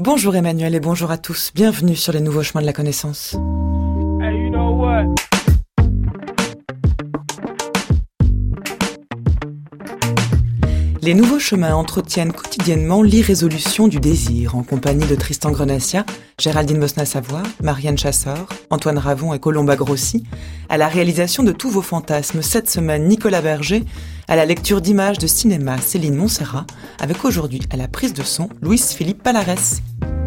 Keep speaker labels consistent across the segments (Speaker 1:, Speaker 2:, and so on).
Speaker 1: Bonjour Emmanuel et bonjour à tous. Bienvenue sur les nouveaux chemins de la connaissance.
Speaker 2: Hey, you know what?
Speaker 1: Les nouveaux chemins entretiennent quotidiennement l'irrésolution du désir en compagnie de Tristan Grenassia, Géraldine Mosna-Savoie, Marianne Chassor, Antoine Ravon et Colomba Grossi, à la réalisation de tous vos fantasmes cette semaine Nicolas Berger, à la lecture d'images de cinéma Céline Montserrat, avec aujourd'hui à la prise de son Louis-Philippe Palares.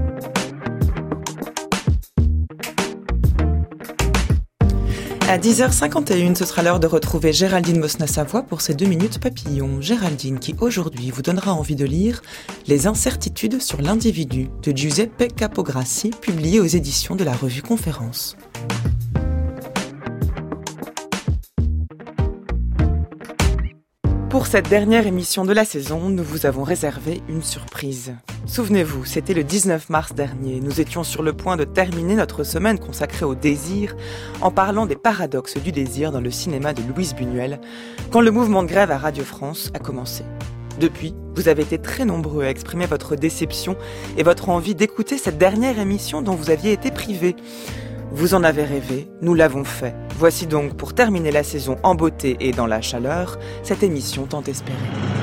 Speaker 1: À 10h51, ce sera l'heure de retrouver Géraldine Mosna-Savoie pour ses 2 minutes papillons. Géraldine qui aujourd'hui vous donnera envie de lire Les incertitudes sur l'individu de Giuseppe Capograssi, publié aux éditions de la revue Conférence. Pour cette dernière émission de la saison, nous vous avons réservé une surprise. Souvenez-vous, c'était le 19 mars dernier. Nous étions sur le point de terminer notre semaine consacrée au désir en parlant des paradoxes du désir dans le cinéma de Louise Buñuel, quand le mouvement de grève à Radio France a commencé. Depuis, vous avez été très nombreux à exprimer votre déception et votre envie d'écouter cette dernière émission dont vous aviez été privés. Vous en avez rêvé, nous l'avons fait. Voici donc, pour terminer la saison en beauté et dans la chaleur, cette émission tant espérée.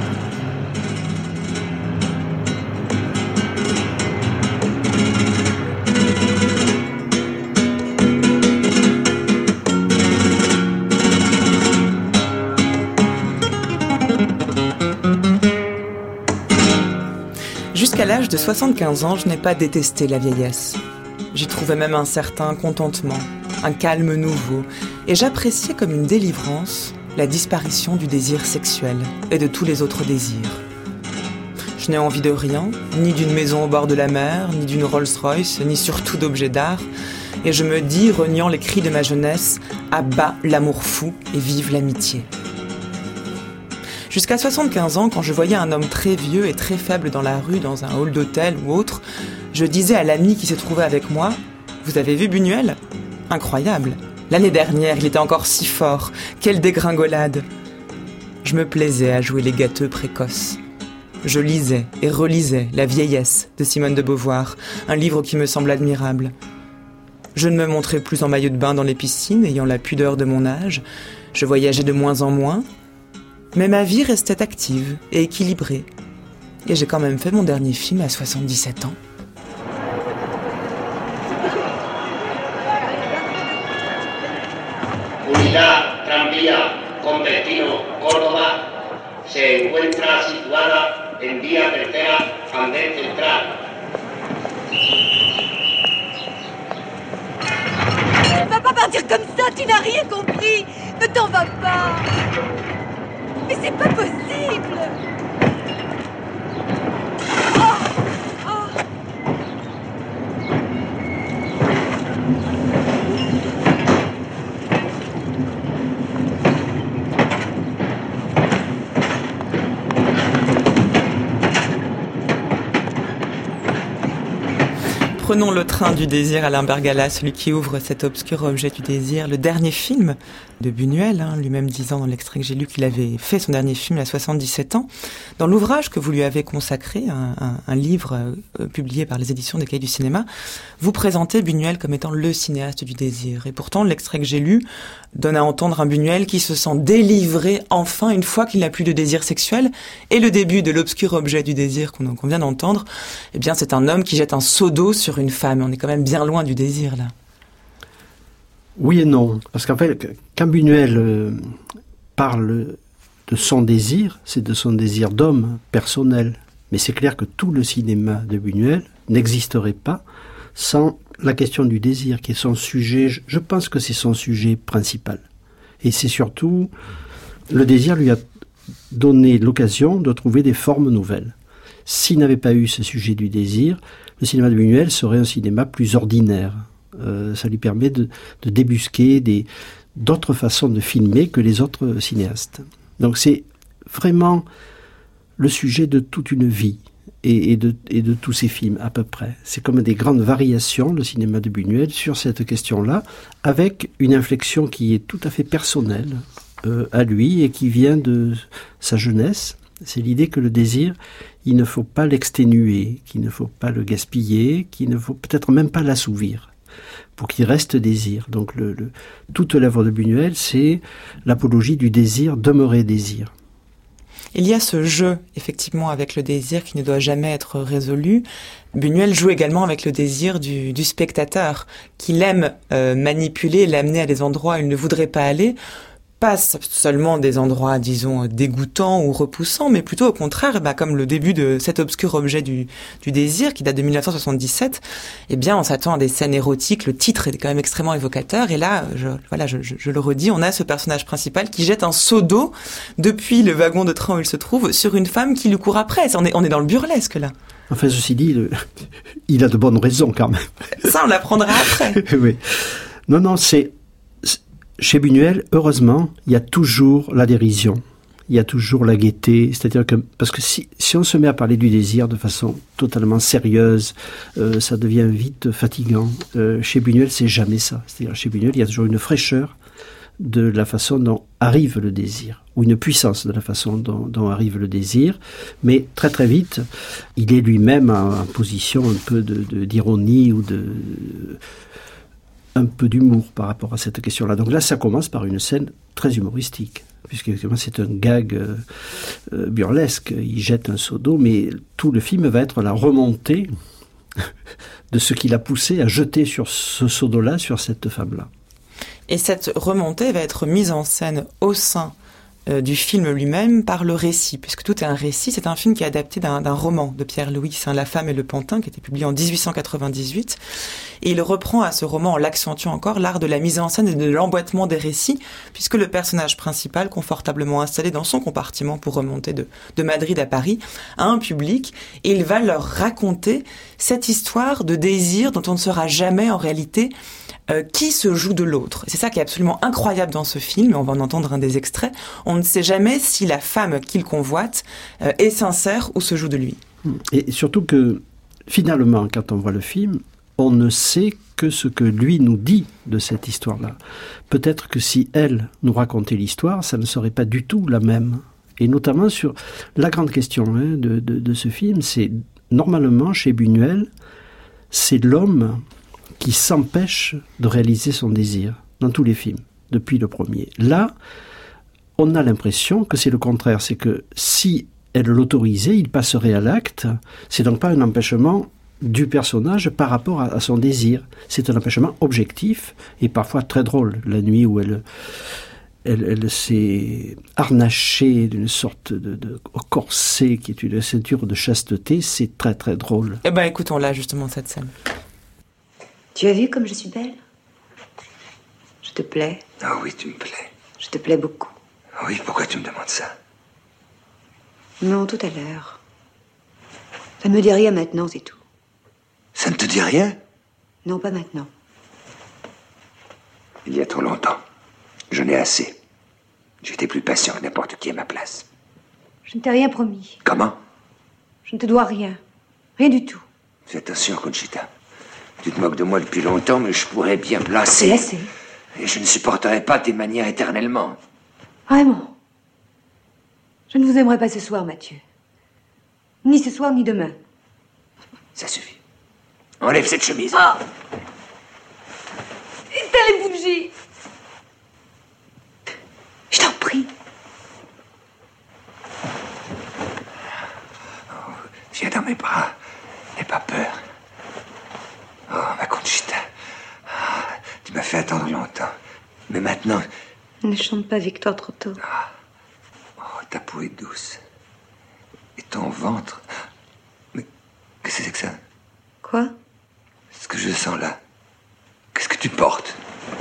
Speaker 1: Jusqu'à l'âge de 75 ans, je n'ai pas détesté la vieillesse. J'y trouvais même un certain contentement, un calme nouveau, et j'appréciais comme une délivrance la disparition du désir sexuel et de tous les autres désirs. Je n'ai envie de rien, ni d'une maison au bord de la mer, ni d'une Rolls-Royce, ni surtout d'objets d'art, et je me dis, reniant les cris de ma jeunesse, à bas l'amour fou et vive l'amitié. Jusqu'à 75 ans, quand je voyais un homme très vieux et très faible dans la rue, dans un hall d'hôtel ou autre, je disais à l'ami qui s'est trouvé avec moi, « Vous avez vu Buñuel ? Incroyable. L'année dernière, il était encore si fort. Quelle dégringolade !» Je me plaisais à jouer les gâteux précoces. Je lisais et relisais La vieillesse de Simone de Beauvoir, un livre qui me semble admirable. Je ne me montrais plus en maillot de bain dans les piscines, ayant la pudeur de mon âge. Je voyageais de moins en moins. Mais ma vie restait active et équilibrée. Et j'ai quand même fait mon dernier film à 77 ans.
Speaker 3: Unidad Tranvía con destino Córdoba se encuentra situada en vía tercera, andén central.
Speaker 4: Ne va pas partir comme ça, tu n'as rien compris. Ne t'en vas pas. Mais c'est pas possible.
Speaker 1: Prenons le train du désir, Alain Bergala, celui qui ouvre cet obscur objet du désir, le dernier film de Buñuel, lui-même disant dans l'extrait que j'ai lu qu'il avait fait son dernier film à 77 ans. Dans l'ouvrage que vous lui avez consacré, un livre publié par les éditions des Cahiers du cinéma, vous présentez Buñuel comme étant le cinéaste du désir. Et pourtant, l'extrait que j'ai lu donne à entendre un Buñuel qui se sent délivré enfin une fois qu'il n'a plus de désir sexuel. Et le début de l'obscur objet du désir qu'on vient d'entendre, eh bien, c'est un homme qui jette un seau d'eau sur une femme. On est quand même bien loin du désir, là.
Speaker 5: Oui et non. Parce qu'en fait, quand Buñuel parle de son désir, c'est de son désir d'homme personnel. Mais c'est clair que tout le cinéma de Buñuel n'existerait pas sans la question du désir, qui est son sujet. Je pense que c'est son sujet principal. Et c'est surtout, le désir lui a donné l'occasion de trouver des formes nouvelles. S'il n'avait pas eu ce sujet du désir, le cinéma de Buñuel serait un cinéma plus ordinaire. Ça lui permet de débusquer d'autres façons de filmer que les autres cinéastes. Donc c'est vraiment le sujet de toute une vie et de tous ces films à peu près. C'est comme des grandes variations, le cinéma de Buñuel, sur cette question-là, avec une inflexion qui est tout à fait personnelle à lui et qui vient de sa jeunesse C'est l'idée que le désir, il ne faut pas l'exténuer, qu'il ne faut pas le gaspiller, qu'il ne faut peut-être même pas l'assouvir, pour qu'il reste désir. Donc toute l'œuvre de Buñuel, c'est l'apologie du désir, demeurer désir.
Speaker 1: Il y a ce jeu, effectivement, avec le désir qui ne doit jamais être résolu. Buñuel joue également avec le désir du spectateur, qu'il aime manipuler, l'amener à des endroits où il ne voudrait pas aller. Pas seulement des endroits, disons, dégoûtants ou repoussants, mais plutôt au contraire, comme le début de cet obscur objet du désir, qui date de 1977, on s'attend à des scènes érotiques, le titre est quand même extrêmement évocateur, et là, je le redis, on a ce personnage principal qui jette un seau d'eau depuis le wagon de train où il se trouve sur une femme qui lui court après. On est dans le burlesque, là.
Speaker 5: Enfin, ceci dit, il a de bonnes raisons, quand même.
Speaker 1: Ça, on l'apprendra après.
Speaker 5: Oui. Non, chez Buñuel, heureusement, il y a toujours la dérision, il y a toujours la gaieté, c'est-à-dire que, parce que si on se met à parler du désir de façon totalement sérieuse, ça devient vite fatigant. Chez Buñuel, c'est jamais ça. C'est-à-dire, chez Buñuel, il y a toujours une fraîcheur de la façon dont arrive le désir, ou une puissance de la façon dont arrive le désir, mais très très vite, il est lui-même en position un peu d'ironie ou un peu d'humour par rapport à cette question-là. Donc là, ça commence par une scène très humoristique, puisque c'est un gag burlesque. Il jette un seau d'eau, mais tout le film va être la remontée de ce qui l'a poussé à jeter sur ce seau d'eau-là, sur cette femme-là.
Speaker 1: Et cette remontée va être mise en scène au sein du film lui-même par le récit, puisque tout est un récit. C'est un film qui est adapté d'un roman de Pierre-Louis La Femme et le Pantin, qui a été publié en 1898. Et il reprend à ce roman, en l'accentuant encore, l'art de la mise en scène et de l'emboîtement des récits, puisque le personnage principal, confortablement installé dans son compartiment pour remonter de Madrid à Paris, a un public, et il va leur raconter cette histoire de désir dont on ne saura jamais en réalité qui se joue de l'autre. C'est ça qui est absolument incroyable dans ce film, et on va en entendre un des extraits. On ne sait jamais si la femme qu'il convoite est sincère ou se joue de lui.
Speaker 5: Et surtout que, finalement, quand on voit le film, on ne sait que ce que lui nous dit de cette histoire-là. Peut-être que si elle nous racontait l'histoire, ça ne serait pas du tout la même. Et notamment sur la grande question de ce film, c'est normalement, chez Buñuel, c'est l'homme qui s'empêche de réaliser son désir dans tous les films, depuis le premier. Là, on a l'impression que c'est le contraire, c'est que si elle l'autorisait, il passerait à l'acte. C'est donc pas un empêchement du personnage par rapport à son désir. C'est un empêchement objectif et parfois très drôle. La nuit où elle s'est harnachée d'une sorte de corset qui est une ceinture de chasteté, c'est très très drôle.
Speaker 1: Eh ben écoutons là justement cette scène.
Speaker 6: Tu as vu comme je suis belle? Je te plais?
Speaker 7: Ah oui, tu me plais.
Speaker 6: Je te plais beaucoup.
Speaker 7: Oui, pourquoi tu me demandes ça?
Speaker 6: Non, tout à l'heure. Ça ne me dit rien maintenant, c'est tout.
Speaker 7: Ça ne te dit rien?
Speaker 6: Non, pas maintenant.
Speaker 7: Il y a trop longtemps. J'en ai assez. J'étais plus patient que n'importe qui à ma place.
Speaker 6: Je ne t'ai rien promis.
Speaker 7: Comment?
Speaker 6: Je ne te dois rien. Rien du tout.
Speaker 7: Fais attention, Conchita. Tu te moques de moi depuis longtemps, mais je pourrais bien me lasser.
Speaker 6: C'est assez.
Speaker 7: Et je ne supporterai pas tes manières éternellement.
Speaker 6: Vraiment. Je ne vous aimerai pas ce soir, Mathieu. Ni ce soir, ni demain.
Speaker 7: Ça suffit. Enlève cette chemise.
Speaker 6: Ah! Éteins les bougies. Je t'en prie.
Speaker 7: Oh, viens dans mes bras. N'aie pas peur. Oh, ma Conchita. Ah, tu m'as fait attendre longtemps. Mais maintenant...
Speaker 6: Ne chante pas Victor trop tôt.
Speaker 7: Ah. Oh, ta peau est douce. Et ton ventre... Mais qu'est-ce que c'est que ça?
Speaker 6: Quoi?
Speaker 7: Ce que je sens là. Qu'est-ce que tu portes?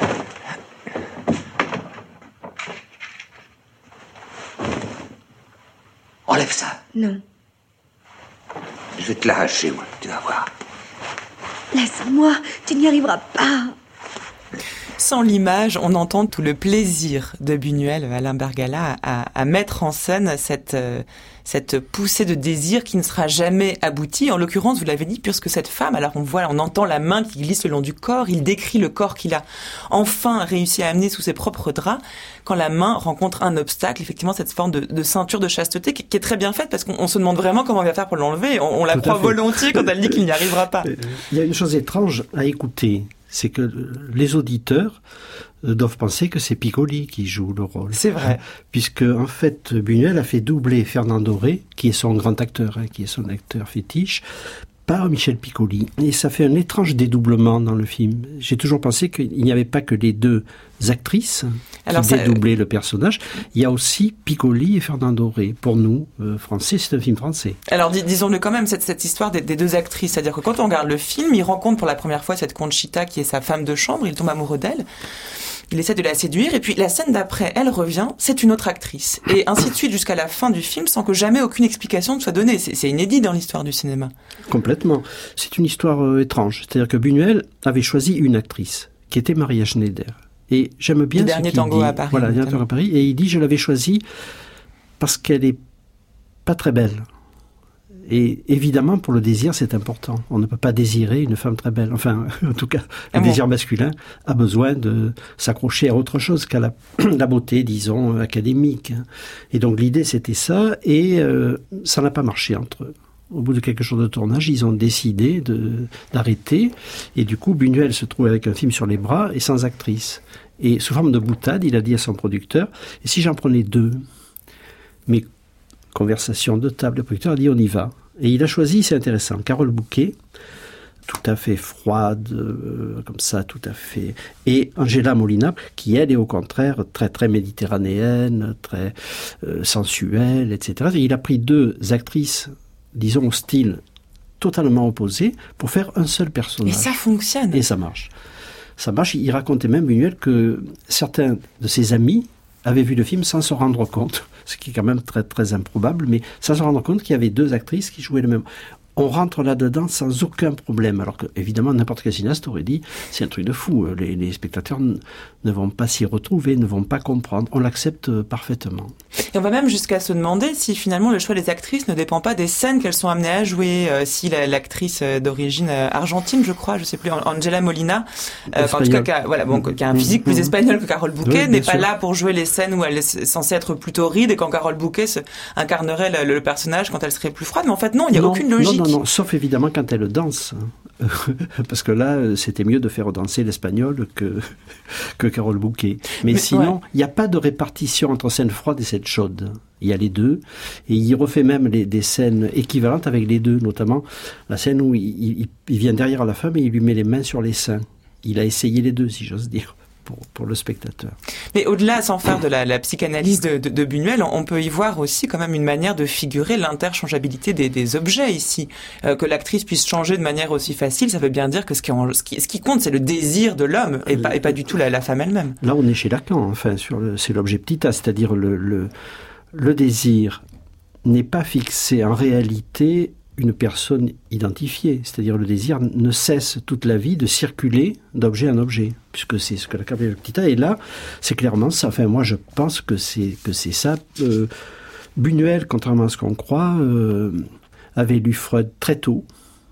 Speaker 7: Enlève ça.
Speaker 6: Non.
Speaker 7: Je vais te l'arracher, moi. Tu vas voir.
Speaker 6: Laisse-moi. Tu n'y arriveras pas.
Speaker 1: sans l'image, on entend tout le plaisir de Buñuel, Alain Bergala, à mettre en scène cette poussée de désir qui ne sera jamais aboutie. En l'occurrence, vous l'avez dit, puisque cette femme, alors on entend la main qui glisse le long du corps, il décrit le corps qu'il a enfin réussi à amener sous ses propres draps, quand la main rencontre un obstacle, effectivement cette forme de ceinture de chasteté qui est très bien faite, parce qu'on se demande vraiment comment on va faire pour l'enlever. On la croit volontiers quand elle dit qu'il n'y arrivera pas.
Speaker 5: Il y a une chose étrange à écouter, c'est que les auditeurs doivent penser que c'est Piccoli qui joue le rôle.
Speaker 1: C'est vrai.
Speaker 5: Puisque, en fait, Buñuel a fait doubler Fernando Rey, qui est son grand acteur, qui est son acteur fétiche, par Michel Piccoli. Et ça fait un étrange dédoublement dans le film. J'ai toujours pensé qu'il n'y avait pas que les deux actrices qui dédoublaient le personnage. Il y a aussi Piccoli et Fernando Rey. Pour nous, Français, c'est un film français.
Speaker 1: Alors, disons-le quand même, cette histoire des deux actrices. C'est-à-dire que quand on regarde le film, il rencontre pour la première fois cette Conchita qui est sa femme de chambre. Il tombe amoureux d'elle. Il essaie de la séduire, et puis la scène d'après, elle revient, c'est une autre actrice. Et ainsi de suite jusqu'à la fin du film, sans que jamais aucune explication ne soit donnée. C'est inédit dans l'histoire du cinéma.
Speaker 5: Complètement. C'est une histoire étrange. C'est-à-dire que Buñuel avait choisi une actrice, qui était Maria Schneider. Et j'aime bien
Speaker 1: Le dernier tango à Paris.
Speaker 5: Voilà, le dernier tango à Paris. Et il dit, je l'avais choisie parce qu'elle est pas très belle. Et évidemment, pour le désir, c'est important. On ne peut pas désirer une femme très belle. Enfin, en tout cas, le désir masculin a besoin de s'accrocher à autre chose qu'à la beauté, disons, académique. Et donc, l'idée, c'était ça. Et ça n'a pas marché entre eux. Au bout de quelques jours de tournage, ils ont décidé d'arrêter. Et du coup, Buñuel se trouve avec un film sur les bras et sans actrice. Et sous forme de boutade, il a dit à son producteur, et si j'en prenais 2 ? Mais conversation de table, le producteur a dit on y va. Et il a choisi, c'est intéressant, Carole Bouquet, tout à fait froide, comme ça, tout à fait. Et Angela Molina, qui elle est au contraire très très méditerranéenne, très sensuelle, etc. Et il a pris 2 actrices, disons au style totalement opposé, pour faire un seul personnage.
Speaker 1: Et ça fonctionne.
Speaker 5: Et ça marche. Ça marche. Il racontait même, Buñuel, que certains de ses amis avaient vu le film sans se rendre compte, ce qui est quand même très, très improbable, mais sans se rendre compte qu'il y avait 2 actrices qui jouaient le même. On rentre là-dedans sans aucun problème, alors que, évidemment, n'importe quel cinéaste aurait dit, c'est un truc de fou, les spectateurs ne vont pas s'y retrouver, ne vont pas comprendre, on l'accepte parfaitement.
Speaker 1: Et on va même jusqu'à se demander si finalement le choix des actrices ne dépend pas des scènes qu'elles sont amenées à jouer, si l'actrice d'origine argentine, je crois, je sais plus, Angela Molina, en tout cas, qui a un physique plus espagnol que Carole Bouquet, n'est pas là pour jouer les scènes où elle est censée être plutôt ride, et quand Carole Bouquet incarnerait le personnage quand elle serait plus froide, mais en fait non, il n'y a aucune logique.
Speaker 5: Non, sauf évidemment quand elle danse. Parce que là, c'était mieux de faire danser l'espagnol que Carole Bouquet. Mais sinon, il n'y a pas de répartition entre scène froide et scène chaude. Il y a les deux. Et il refait même des scènes équivalentes avec les deux, notamment la scène où il vient derrière la femme et il lui met les mains sur les seins. Il a essayé les deux, si j'ose dire. Pour le spectateur.
Speaker 1: Mais au-delà, sans faire de la psychanalyse de Buñuel, on peut y voir aussi quand même une manière de figurer l'interchangeabilité des objets ici. Que l'actrice puisse changer de manière aussi facile, ça veut bien dire que ce qui compte, c'est le désir de l'homme et pas du tout la femme elle-même.
Speaker 5: Là, on est chez Lacan, enfin, c'est l'objet petit a, c'est-à-dire le désir n'est pas fixé en réalité une personne identifiée, c'est-à-dire le désir ne cesse toute la vie de circuler d'objet en objet, puisque c'est ce que Lacan appelle le petit a, et là, c'est clairement ça. Enfin, moi, je pense que c'est ça. Buñuel, contrairement à ce qu'on croit, avait lu Freud très tôt,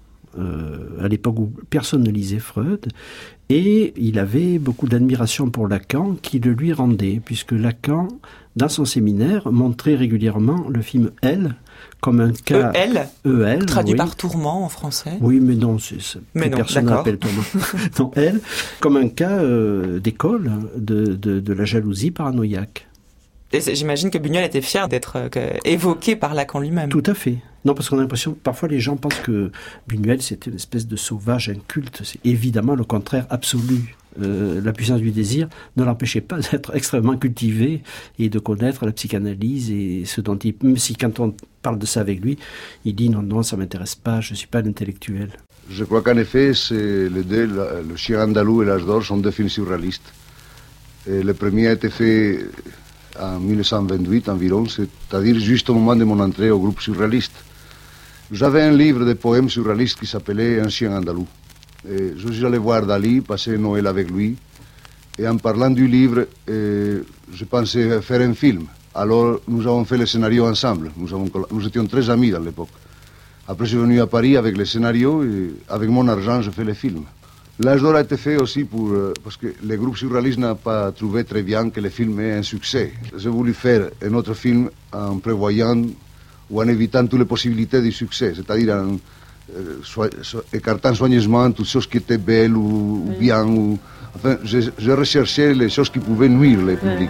Speaker 5: à l'époque où personne ne lisait Freud, et il avait beaucoup d'admiration pour Lacan qui le lui rendait, puisque Lacan, dans son séminaire, montrait régulièrement le film Elle comme un cas...
Speaker 1: E.L. Traduit par tourment en français.
Speaker 5: Oui, mais non, personne n'appelle tourment. Non, Elle, comme un cas d'école de la jalousie paranoïaque.
Speaker 1: Et j'imagine que Buñuel était fier d'être évoqué par Lacan lui-même.
Speaker 5: Tout à fait. Non, parce qu'on a l'impression, parfois les gens pensent que Buñuel c'était une espèce de sauvage inculte. C'est évidemment le contraire absolu. La puissance du désir ne l'empêchait pas d'être extrêmement cultivé et de connaître la psychanalyse et ce dont il... Même si quand on parle de ça avec lui, il dit non, ça m'intéresse pas, je suis pas un intellectuel.
Speaker 8: Je crois qu'en effet, c'est les deux, Le Chien andalou et L'Âge d'or sont 2 films surréalistes. Et le premier a été fait en 1928 environ, c'est-à-dire juste au moment de mon entrée au groupe surréaliste. J'avais un livre de poèmes surréalistes qui s'appelait Un chien andalou. Et je suis allé voir Dali, passer Noël avec lui. Et en parlant du livre, je pensais faire un film. Alors nous avons fait le scénario ensemble. Nous étions très amis à l'époque. Après, je suis venu à Paris avec le scénario et avec mon argent, je fais le film. L'âge d'or a été fait aussi parce que le groupe surréaliste n'a pas trouvé très bien que le film ait un succès. J'ai voulu faire un autre film en prévoyant ou en évitant toutes les possibilités du succès, c'est-à-dire en écartant soigneusement toutes choses qui étaient belles ou bien. Enfin, j'ai recherché les choses qui pouvaient nuire le public.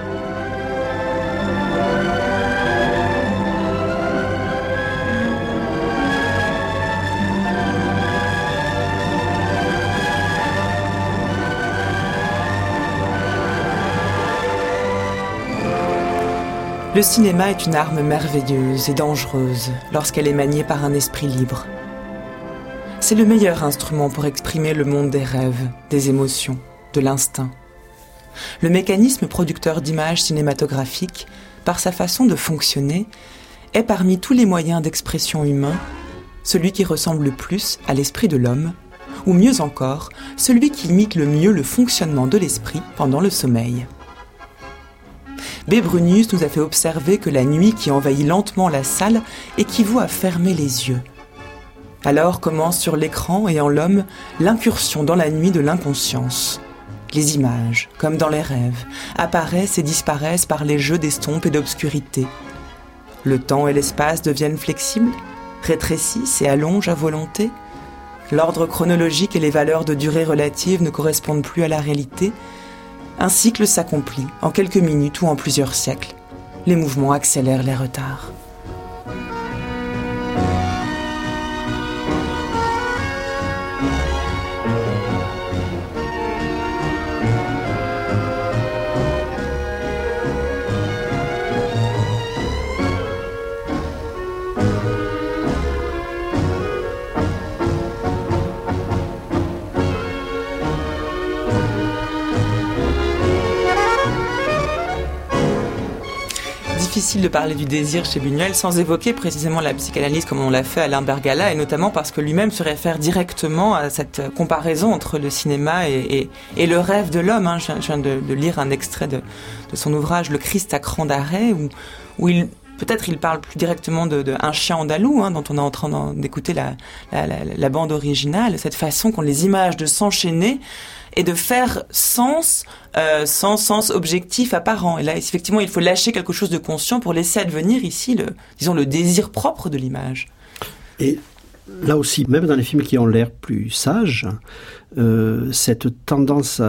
Speaker 1: Le cinéma est une arme merveilleuse et dangereuse lorsqu'elle est maniée par un esprit libre. C'est le meilleur instrument pour exprimer le monde des rêves, des émotions, de l'instinct. Le mécanisme producteur d'images cinématographiques, par sa façon de fonctionner, est parmi tous les moyens d'expression humains, celui qui ressemble le plus à l'esprit de l'homme, ou mieux encore, celui qui imite le mieux le fonctionnement de l'esprit pendant le sommeil. B. Brunius nous a fait observer que la nuit qui envahit lentement la salle équivaut à fermer les yeux. Alors commence sur l'écran et en l'homme l'incursion dans la nuit de l'inconscience. Les images, comme dans les rêves, apparaissent et disparaissent par les jeux d'estompe et d'obscurité. Le temps et l'espace deviennent flexibles, rétrécissent et allongent à volonté. L'ordre chronologique et les valeurs de durée relative ne correspondent plus à la réalité. Un cycle s'accomplit en quelques minutes ou en plusieurs siècles. Les mouvements accélèrent les retards. Difficile de parler du désir chez Buñuel sans évoquer précisément la psychanalyse comme on l'a fait à Alain Bergala, et notamment parce que lui-même se réfère directement à cette comparaison entre le cinéma et le rêve de l'homme. Je viens de lire un extrait de son ouvrage « Le Christ à cran d'arrêt » où il parle plus directement de Un chien andalou, dont on est en train d'écouter la bande originale, cette façon qu'ont les images de s'enchaîner et de faire sens sans sens objectif apparent. Et là, effectivement, il faut lâcher quelque chose de conscient pour laisser advenir ici le désir propre de l'image. Et
Speaker 5: là aussi, même dans les films qui ont l'air plus sages, cette tendance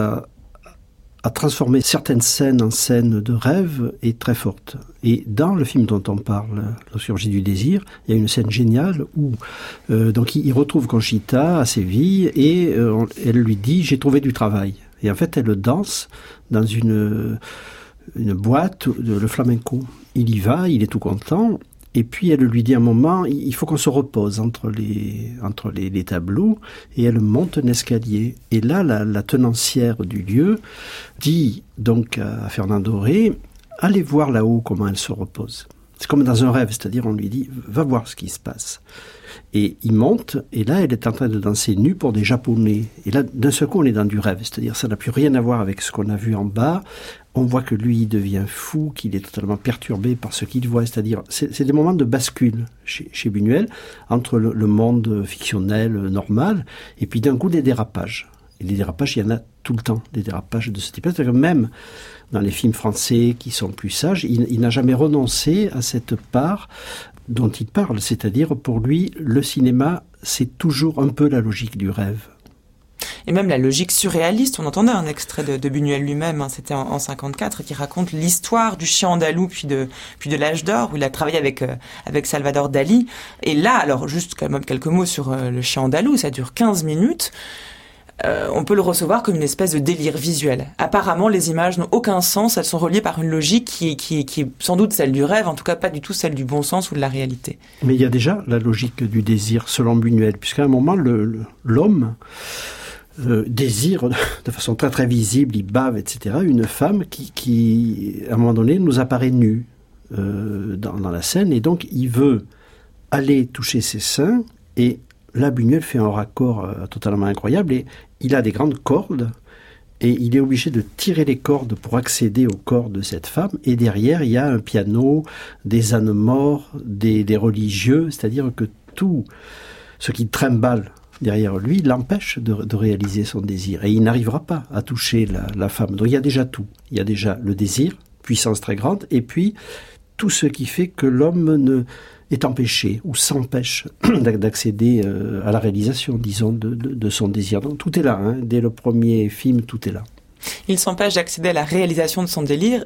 Speaker 5: à transformer certaines scènes en scènes de rêve est très forte. Et dans le film dont on parle, La chirurgie du désir, il y a une scène géniale où donc il retrouve Conchita à Séville et elle lui dit « j'ai trouvé du travail ». Et en fait, elle danse dans une boîte de le flamenco. Il y va, il est tout content. Et puis elle lui dit à un moment, il faut qu'on se repose entre les tableaux, et elle monte un escalier. Et là, la tenancière du lieu dit donc à Fernand Doré, allez voir là-haut comment elle se repose. C'est comme dans un rêve, c'est-à-dire on lui dit, va voir ce qui se passe. Et il monte, et là, elle est en train de danser nue pour des Japonais. Et là, d'un seul coup, on est dans du rêve, c'est-à-dire ça n'a plus rien à voir avec ce qu'on a vu en bas. On voit que lui, il devient fou, qu'il est totalement perturbé par ce qu'il voit. C'est-à-dire, c'est des moments de bascule chez Buñuel, entre le monde fictionnel, normal, et puis d'un coup, des dérapages. Et les dérapages, il y en a tout le temps, des dérapages de ce type. C'est-à-dire que même dans les films français qui sont plus sages, il n'a jamais renoncé à cette part dont il parle. C'est-à-dire, pour lui, le cinéma, c'est toujours un peu la logique du rêve.
Speaker 1: Et même la logique surréaliste, on entendait un extrait de Buñuel lui-même, c'était en 54, qui raconte l'histoire du chien andalou puis de l'âge d'or, où il a travaillé avec Salvador Dali. Et là, alors juste quand même quelques mots sur le chien andalou, ça dure 15 minutes. On peut le recevoir comme une espèce de délire visuel. Apparemment, les images n'ont aucun sens, elles sont reliées par une logique qui est sans doute celle du rêve, en tout cas pas du tout celle du bon sens ou de la réalité.
Speaker 5: Mais il y a déjà la logique du désir selon Buñuel, puisqu'à un moment, l'homme désire de façon très très visible, il bave, etc., une femme qui à un moment donné nous apparaît nue dans la scène, et donc il veut aller toucher ses seins, et là Buñuel fait un raccord totalement incroyable, et il a des grandes cordes, et il est obligé de tirer les cordes pour accéder au corps de cette femme, et derrière il y a un piano, des ânes morts, des religieux, c'est-à-dire que tout ce qui trimballe derrière lui l'empêche de réaliser son désir, et il n'arrivera pas à toucher la femme. Donc il y a déjà tout, il y a déjà le désir, puissance très grande, et puis tout ce qui fait que l'homme est empêché ou s'empêche d'accéder à la réalisation, disons, de son désir. Donc tout est là, hein. Dès le premier film, tout est là.
Speaker 1: Il s'empêche d'accéder à la réalisation de son délire.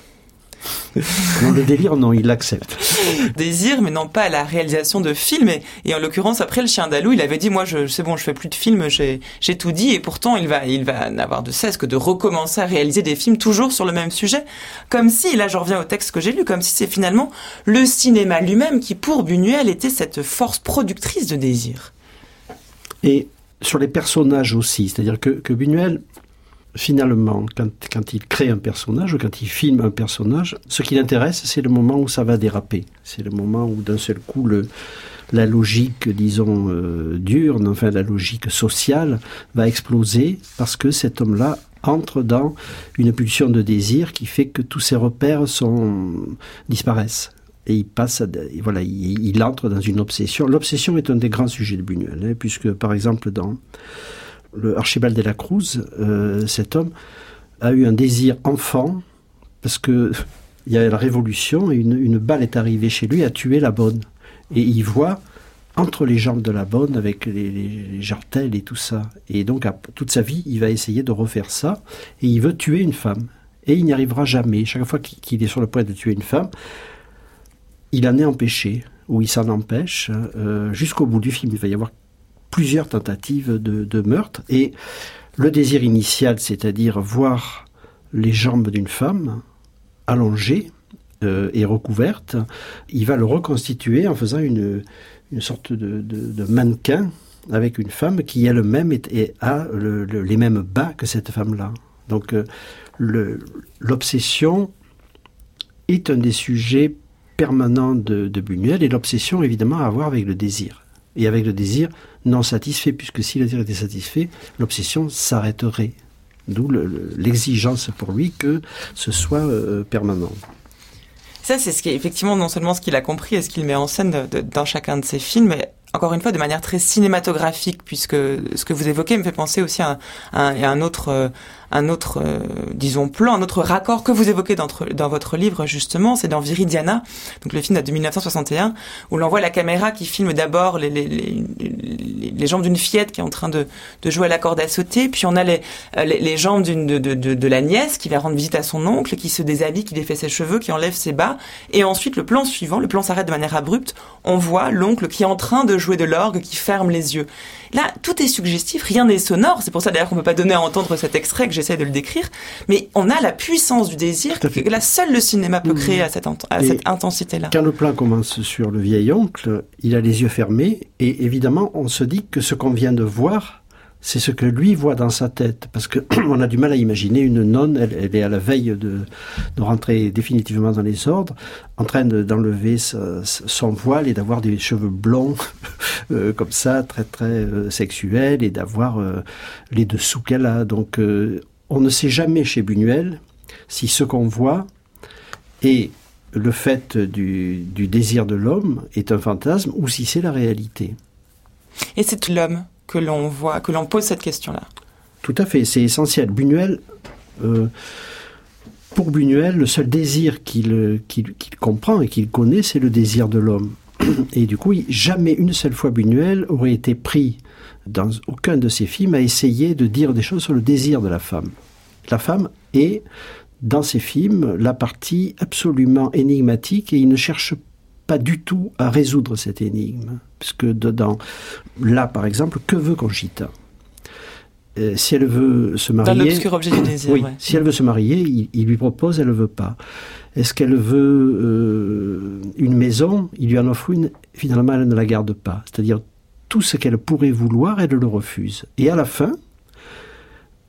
Speaker 5: Non, le délire, non, il l'accepte.
Speaker 1: Désir, mais non pas à la réalisation de films. Et en l'occurrence, après Le Chien d'Alou, il avait dit, moi, c'est bon, je fais plus de films, j'ai tout dit. Et pourtant, il va n'avoir de cesse que de recommencer à réaliser des films toujours sur le même sujet. Comme si, là, je reviens au texte que j'ai lu, comme si c'est finalement le cinéma lui-même qui, pour Buñuel, était cette force productrice de désir.
Speaker 5: Et sur les personnages aussi, c'est-à-dire que Buñuel, finalement, quand il crée un personnage ou quand il filme un personnage, ce qui l'intéresse, c'est le moment où ça va déraper. C'est le moment où, d'un seul coup, la logique, disons, diurne, enfin la logique sociale, va exploser parce que cet homme-là entre dans une pulsion de désir qui fait que tous ses repères disparaissent. Et il entre dans une obsession. L'obsession est un des grands sujets de Buñuel, hein, puisque, par exemple, dans le Archibald de la Cruz, cet homme a eu un désir enfant parce que il y a la Révolution et une balle est arrivée chez lui, a tué la bonne. Et il voit entre les jambes de la bonne avec les jartelles et tout ça. Et donc, toute sa vie, il va essayer de refaire ça et il veut tuer une femme. Et il n'y arrivera jamais. Chaque fois qu'il est sur le point de tuer une femme, il en est empêché, ou il s'en empêche, jusqu'au bout du film. Il va y avoir plusieurs tentatives de meurtre, et le désir initial, c'est-à-dire voir les jambes d'une femme allongées et recouvertes, il va le reconstituer en faisant une sorte de mannequin avec une femme qui elle-même a les mêmes bas que cette femme-là. Donc l'obsession est un des sujets permanents de Buñuel, et l'obsession évidemment à voir avec le désir. Et avec le désir non satisfait, puisque si le désir était satisfait, l'obsession s'arrêterait. D'où l'exigence pour lui que ce soit permanent.
Speaker 1: Ça, c'est effectivement non seulement ce qu'il a compris et ce qu'il met en scène dans chacun de ses films, mais encore une fois de manière très cinématographique, puisque ce que vous évoquez me fait penser aussi à un autre disons plan, un autre raccord que vous évoquez dans votre livre justement, c'est dans Viridiana, donc le film de 1961, où l'on voit la caméra qui filme d'abord les jambes d'une fillette qui est en train de jouer à la corde à sauter, puis on a les jambes de la nièce qui va rendre visite à son oncle, qui se déshabille, qui défait ses cheveux, qui enlève ses bas, et ensuite le plan suivant, le plan s'arrête de manière abrupte, on voit l'oncle qui est en train de jouer de l'orgue, qui ferme les yeux. Là, tout est suggestif, rien n'est sonore, c'est pour ça d'ailleurs qu'on peut pas donner à entendre cet extrait, que j'essaie de le décrire, mais on a la puissance du désir que là, seul le cinéma peut créer à cette intensité-là.
Speaker 5: Quand le plan commence sur le vieil oncle, il a les yeux fermés, et évidemment, on se dit que ce qu'on vient de voir, c'est ce que lui voit dans sa tête, parce que on a du mal à imaginer une nonne, elle est à la veille de rentrer définitivement dans les ordres, en train d'enlever son voile et d'avoir des cheveux blonds comme ça, très très sexuels, et d'avoir les dessous qu'elle a. Donc on ne sait jamais chez Buñuel si ce qu'on voit est le fait du désir de l'homme, est un fantasme, ou si c'est la réalité.
Speaker 1: Et c'est l'homme que l'on voit, que l'on pose cette question-là.
Speaker 5: Tout à fait, c'est essentiel. Buñuel, pour Buñuel, le seul désir qu'il comprend et qu'il connaît, c'est le désir de l'homme. Et du coup, jamais une seule fois Buñuel aurait été pris dans aucun de ses films à essayer de dire des choses sur le désir de la femme. La femme est, dans ses films, la partie absolument énigmatique, et il ne cherche pas du tout à résoudre cette énigme. Puisque là, par exemple, que veut Conchita ? Si elle veut se marier...
Speaker 1: Dans l'obscur objet du désir,
Speaker 5: oui,
Speaker 1: ouais.
Speaker 5: Si elle veut se marier, il lui propose, elle ne veut pas. Est-ce qu'elle veut une maison ? Il lui en offre une, finalement elle ne la garde pas. C'est-à-dire, tout ce qu'elle pourrait vouloir, elle le refuse. Et à la fin,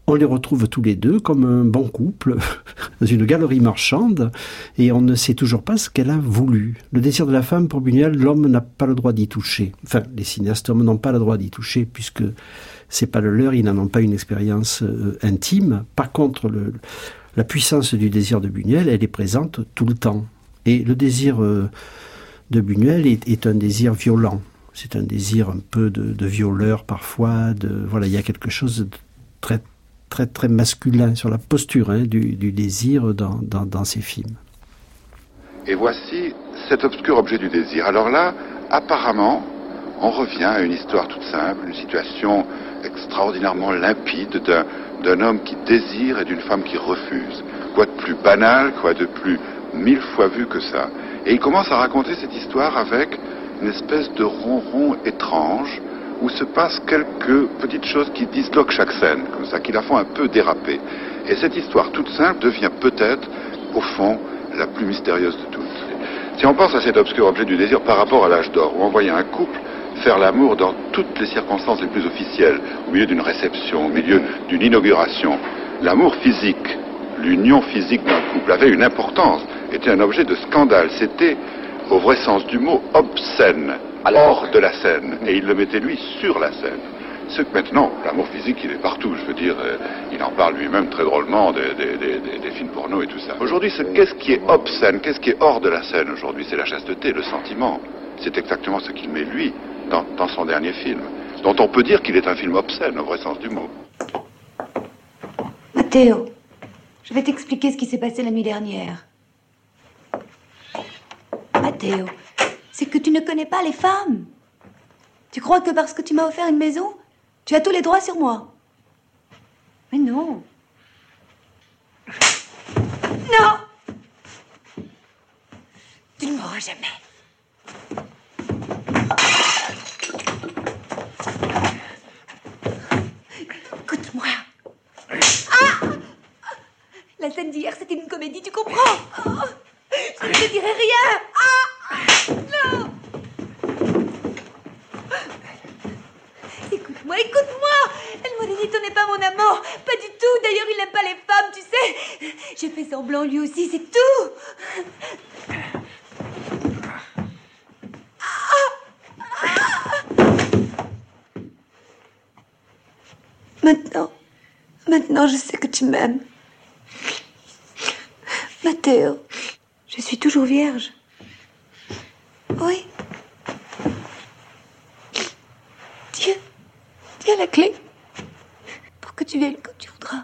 Speaker 5: on les retrouve tous les deux comme un bon couple dans une galerie marchande et on ne sait toujours pas ce qu'elle a voulu. Le désir de la femme, pour Buñuel, l'homme n'a pas le droit d'y toucher. Enfin, les cinéastes hommes n'ont pas le droit d'y toucher puisque c'est pas le leur, ils n'en ont pas une expérience intime. Par contre, la puissance du désir de Buñuel, elle est présente tout le temps. Et le désir de Buñuel est un désir violent. C'est un désir un peu de violeur parfois. Voilà, il y a quelque chose de très très très masculin sur la posture du désir dans ces films.
Speaker 9: Et voici cet obscur objet du désir. Alors là, apparemment, on revient à une histoire toute simple, une situation extraordinairement limpide d'un homme qui désire et d'une femme qui refuse. Quoi de plus banal, quoi de plus 1000 fois vu que ça. Et il commence à raconter cette histoire avec une espèce de ronron étrange où se passent quelques petites choses qui disloquent chaque scène, comme ça, qui la font un peu déraper. Et cette histoire toute simple devient peut-être, au fond, la plus mystérieuse de toutes. Si on pense à cet obscur objet du désir par rapport à l'âge d'or, où on voyait un couple faire l'amour dans toutes les circonstances les plus officielles, au milieu d'une réception, au milieu d'une inauguration, l'amour physique, l'union physique d'un couple avait une importance, était un objet de scandale. C'était, au vrai sens du mot, obscène, hors de la scène. Et il le mettait, lui, sur la scène. Ce que maintenant, l'amour physique, il est partout. Je veux dire, il en parle lui-même très drôlement des films porno et tout ça. Aujourd'hui, qu'est-ce qui est obscène, qu'est-ce qui est hors de la scène aujourd'hui? C'est la chasteté, le sentiment. C'est exactement ce qu'il met, lui, dans son dernier film, dont on peut dire qu'il est un film obscène, au vrai sens du mot.
Speaker 6: Matteo, je vais t'expliquer ce qui s'est passé la nuit dernière. Matteo, c'est que tu ne connais pas les femmes. Tu crois que parce que tu m'as offert une maison, tu as tous les droits sur moi? Mais non. Non! Tu ne m'auras jamais. Écoute-moi. Ah! La scène d'hier, c'était une comédie, tu comprends? Oh, je ne te dirai rien. Ah! Non! Écoute-moi. El Morenito n'est pas mon amant. Pas du tout. D'ailleurs, il n'aime pas les femmes, tu sais. J'ai fait semblant lui aussi, c'est tout. Maintenant, je sais que tu m'aimes. Matteo, je suis toujours vierge. Oui. Dieu a la clé pour que tu viennes quand tu voudras.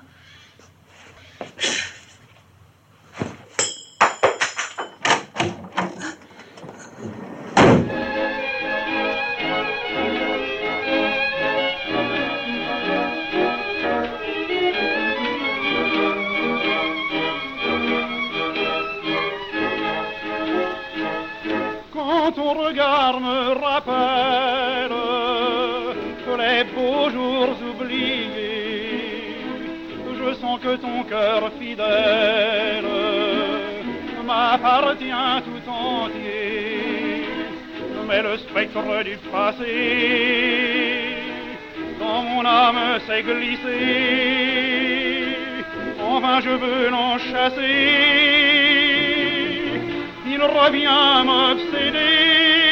Speaker 10: Quand ton regard me rappelle les beaux jours oubliés, je sens que ton cœur fidèle m'appartient tout entier. Mais le spectre du passé dans mon âme s'est glissé. En vain je veux l'en chasser. Il revient m'obséder.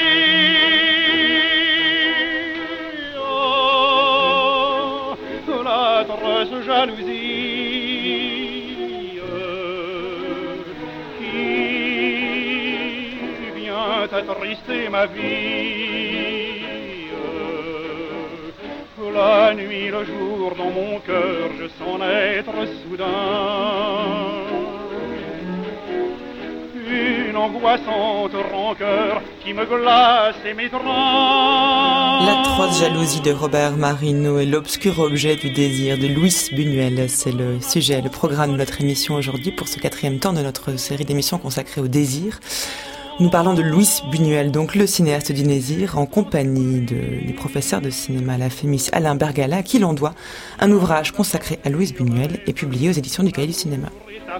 Speaker 10: L'atroce jalousie qui vient attrister ma vie. La nuit, le jour, dans mon cœur, je sens naître soudain une angoissante rancœur qui me glace et m'étreint.
Speaker 1: L'atroce jalousie de Robert Marino et l'obscur objet du désir de Luis Buñuel, c'est le sujet, le programme de notre émission aujourd'hui pour ce 4e temps de notre série d'émissions consacrée au désir. Nous parlons de Luis Buñuel, donc le cinéaste du désir, en compagnie du professeur de cinéma à la FEMIS Alain Bergala, à qui l'on doit un ouvrage consacré à Luis Buñuel et publié aux éditions du Cahier du cinéma.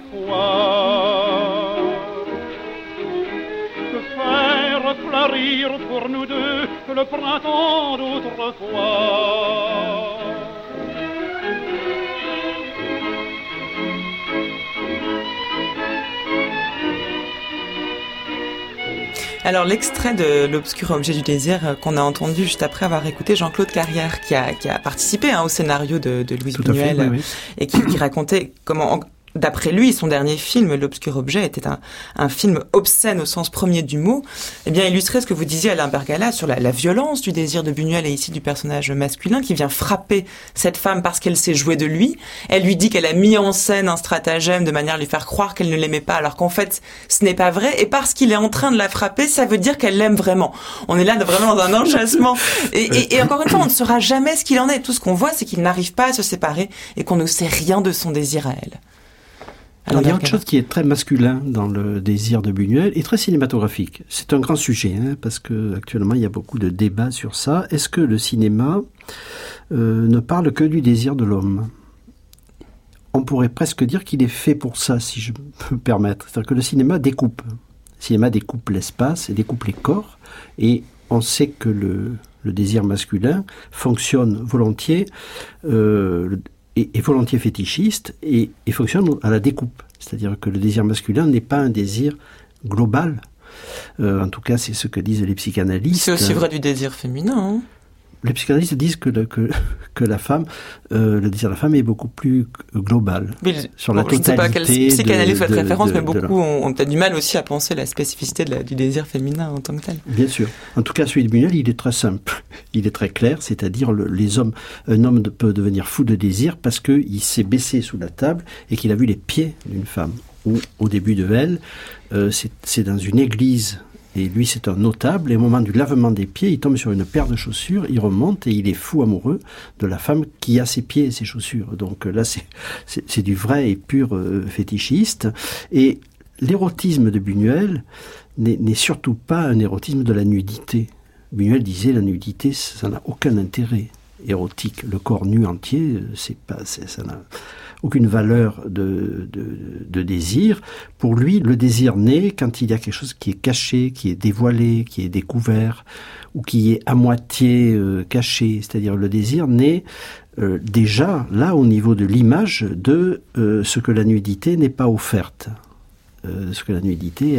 Speaker 10: Fleurir pour nous deux le printemps d'autrefois.
Speaker 1: Alors l'extrait de l'obscur objet du désir qu'on a entendu juste après avoir écouté Jean-Claude Carrière qui a participé au scénario de Louise Buñuel, oui. Et qui racontait comment, d'après lui, son dernier film, L'obscur objet, était un film obscène au sens premier du mot. Eh bien, illustrer ce que vous disiez, Alain Bergala, sur la violence du désir de Buñuel et ici du personnage masculin qui vient frapper cette femme parce qu'elle s'est jouée de lui. Elle lui dit qu'elle a mis en scène un stratagème de manière à lui faire croire qu'elle ne l'aimait pas, alors qu'en fait, ce n'est pas vrai. Et parce qu'il est en train de la frapper, ça veut dire qu'elle l'aime vraiment. On est là vraiment dans un enchâssement. Et encore une fois, on ne saura jamais ce qu'il en est. Tout ce qu'on voit, c'est qu'il n'arrive pas à se séparer et qu'on ne sait rien de son désir à elle.
Speaker 5: Alors, il y a autre chose qui est très masculin dans le désir de Buñuel et très cinématographique. C'est un grand sujet, parce que actuellement il y a beaucoup de débats sur ça. Est-ce que le cinéma ne parle que du désir de l'homme ? On pourrait presque dire qu'il est fait pour ça, si je peux me permettre. C'est-à-dire que le cinéma découpe. Le cinéma découpe l'espace et découpe les corps. Et on sait que le désir masculin fonctionne volontiers est volontiers fétichiste et fonctionne à la découpe. C'est-à-dire que le désir masculin n'est pas un désir global. En tout cas, c'est ce que disent les psychanalystes.
Speaker 1: C'est aussi vrai du désir féminin.
Speaker 5: Les psychanalystes disent que la femme, le désir de la femme est beaucoup plus global.
Speaker 1: Oui,
Speaker 5: sur la totalité.
Speaker 1: Je ne sais pas à quel psychanalyste fait référence, mais beaucoup ont peut-être du mal aussi à penser la spécificité du désir féminin en tant que tel.
Speaker 5: Bien sûr. En tout cas, celui de Buñuel, il est très simple. Il est très clair, c'est-à-dire un homme peut devenir fou de désir parce qu'il s'est baissé sous la table et qu'il a vu les pieds d'une femme. Ou au début de Elle, c'est dans une église. Et lui, c'est un notable, et au moment du lavement des pieds, il tombe sur une paire de chaussures, il remonte, et il est fou amoureux de la femme qui a ses pieds et ses chaussures. Donc là, c'est du vrai et pur fétichiste. Et l'érotisme de Buñuel n'est surtout pas un érotisme de la nudité. Buñuel disait, la nudité, ça n'a aucun intérêt érotique. Le corps nu entier, ça n'a aucune valeur de désir. Pour lui, le désir naît quand il y a quelque chose qui est caché, qui est dévoilé, qui est découvert, ou qui est à moitié caché. C'est-à-dire le désir naît déjà, là, au niveau de l'image de ce que la nudité n'est pas offerte. Ce que la nudité,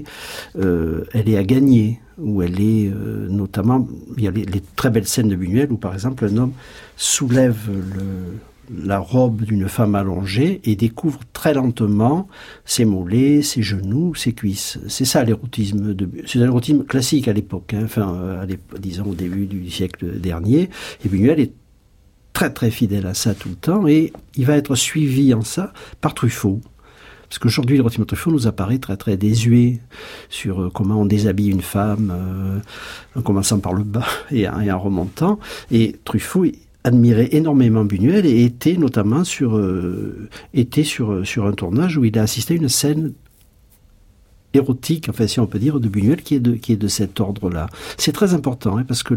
Speaker 5: elle est à gagner, où elle est notamment, il y a les très belles scènes de Buñuel où par exemple un homme soulève la robe d'une femme allongée et découvre très lentement ses mollets, ses genoux, ses cuisses. C'est ça l'érotisme. C'est un érotisme classique à l'époque, disons au début du siècle dernier. Et Buñuel est très très fidèle à ça tout le temps et il va être suivi en ça par Truffaut. Parce qu'aujourd'hui, l'érotisme de Truffaut nous apparaît très très désuet sur comment on déshabille une femme, en commençant par le bas et en remontant. Et Truffaut admirait énormément Buñuel et était notamment sur un tournage où il a assisté à une scène érotique, enfin si on peut dire, de Buñuel qui est de cet ordre-là. C'est très important parce que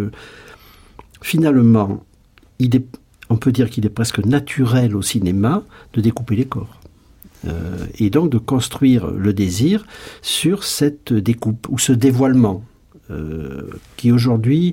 Speaker 5: finalement, on peut dire qu'il est presque naturel au cinéma de découper les corps. Et donc de construire le désir sur cette découpe ou ce dévoilement qui aujourd'hui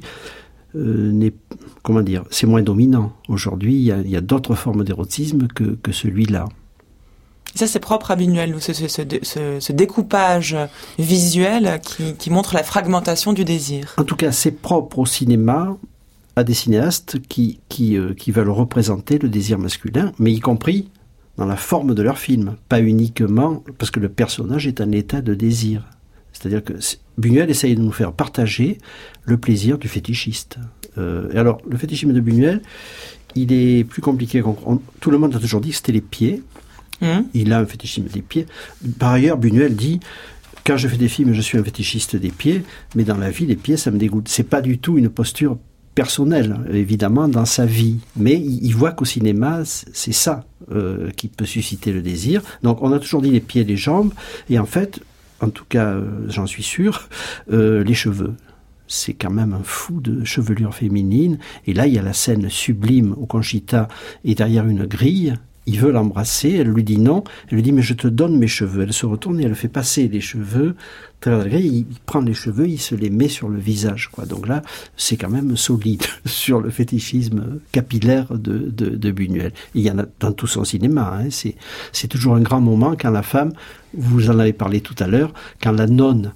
Speaker 5: c'est moins dominant. Aujourd'hui, il y a d'autres formes d'érotisme que celui-là.
Speaker 1: Et ça, c'est propre à Buñuel, ce découpage visuel qui montre la fragmentation du désir.
Speaker 5: En tout cas, c'est propre au cinéma, à des cinéastes qui veulent représenter le désir masculin, mais y compris dans la forme de leur film, pas uniquement parce que le personnage est un état de désir. C'est-à-dire que Buñuel essaye de nous faire partager le plaisir du fétichiste. Et alors, le fétichisme de Buñuel, il est plus compliqué. Tout le monde a toujours dit que c'était les pieds. Il a un fétichisme des pieds. Par ailleurs, Buñuel dit, quand je fais des films, je suis un fétichiste des pieds, mais dans la vie, les pieds, ça me dégoûte. C'est pas du tout une posture personnelle, évidemment, dans sa vie. Mais il voit qu'au cinéma, c'est ça qui peut susciter le désir. Donc, on a toujours dit les pieds et les jambes. Et en fait, en tout cas, j'en suis sûr, les cheveux. C'est quand même un fou de chevelure féminine. Et là, il y a la scène sublime où Conchita est derrière une grille. Il veut l'embrasser, elle lui dit non. Elle lui dit, mais je te donne mes cheveux. Elle se retourne et elle fait passer les cheveux à travers la grille. Il prend les cheveux, il se les met sur le visage, quoi. Donc là, c'est quand même solide sur le fétichisme capillaire de Buñuel. Il y en a dans tout son cinéma. C'est toujours un grand moment quand la femme, vous en avez parlé tout à l'heure, quand la nonne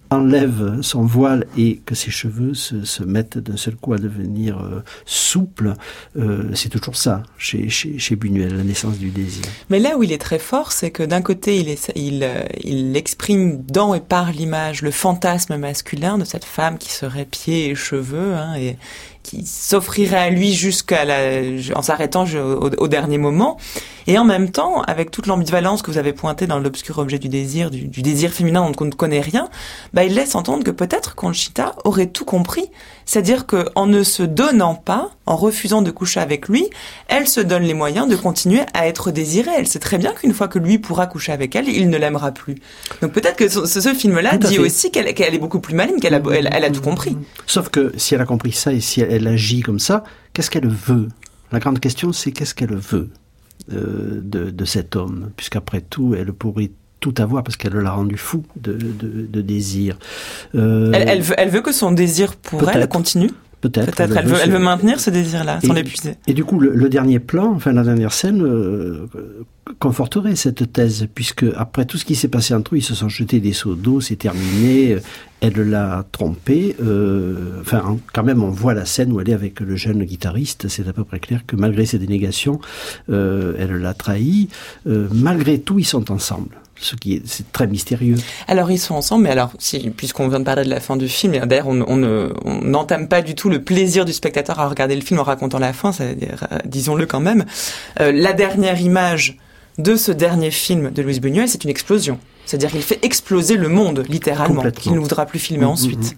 Speaker 5: enlève son voile et que ses cheveux se mettent d'un seul coup à devenir souples. C'est toujours ça chez Buñuel, la naissance du désir.
Speaker 1: Mais là où il est très fort, c'est que d'un côté, il exprime dans et par l'image le fantasme masculin de cette femme qui serait pieds et cheveux, et qui s'offrirait à lui en s'arrêtant au dernier moment. Et en même temps, avec toute l'ambivalence que vous avez pointée dans l'obscur objet du désir, du désir féminin dont on ne connaît rien, il laisse entendre que peut-être Conchita aurait tout compris. C'est-à-dire qu'en ne se donnant pas, en refusant de coucher avec lui, elle se donne les moyens de continuer à être désirée. Elle sait très bien qu'une fois que lui pourra coucher avec elle, il ne l'aimera plus. Donc peut-être que ce film-là dit aussi qu'elle est beaucoup plus maligne, qu'elle a tout compris.
Speaker 5: Sauf que si elle a compris ça et si elle agit comme ça, qu'est-ce qu'elle veut ? La grande question, c'est qu'est-ce qu'elle veut de cet homme, puisqu'après tout, elle pourrait tout avoir parce qu'elle l'a rendu fou de désir.
Speaker 1: Elle veut que son désir pour elle continue. Peut-être. Elle veut maintenir ce désir-là, sans l'épuiser.
Speaker 5: Et du coup, le dernier plan, la dernière scène, conforterait cette thèse, puisque après tout ce qui s'est passé entre eux, ils se sont jetés des seaux d'eau, c'est terminé, elle l'a trompé. Quand même, on voit la scène où elle est avec le jeune guitariste, c'est à peu près clair que malgré ses dénégations, elle l'a trahi. Malgré tout, ils sont ensemble. C'est très mystérieux.
Speaker 1: Alors ils sont ensemble, mais alors puisqu'on vient de parler de la fin du film, et d'ailleurs on n'entame pas du tout le plaisir du spectateur à regarder le film en racontant la fin, disons-le quand même. La dernière image de ce dernier film de Luis Buñuel, c'est une explosion. C'est-à-dire qu'il fait exploser le monde, littéralement, qu'il ne voudra plus filmer ensuite.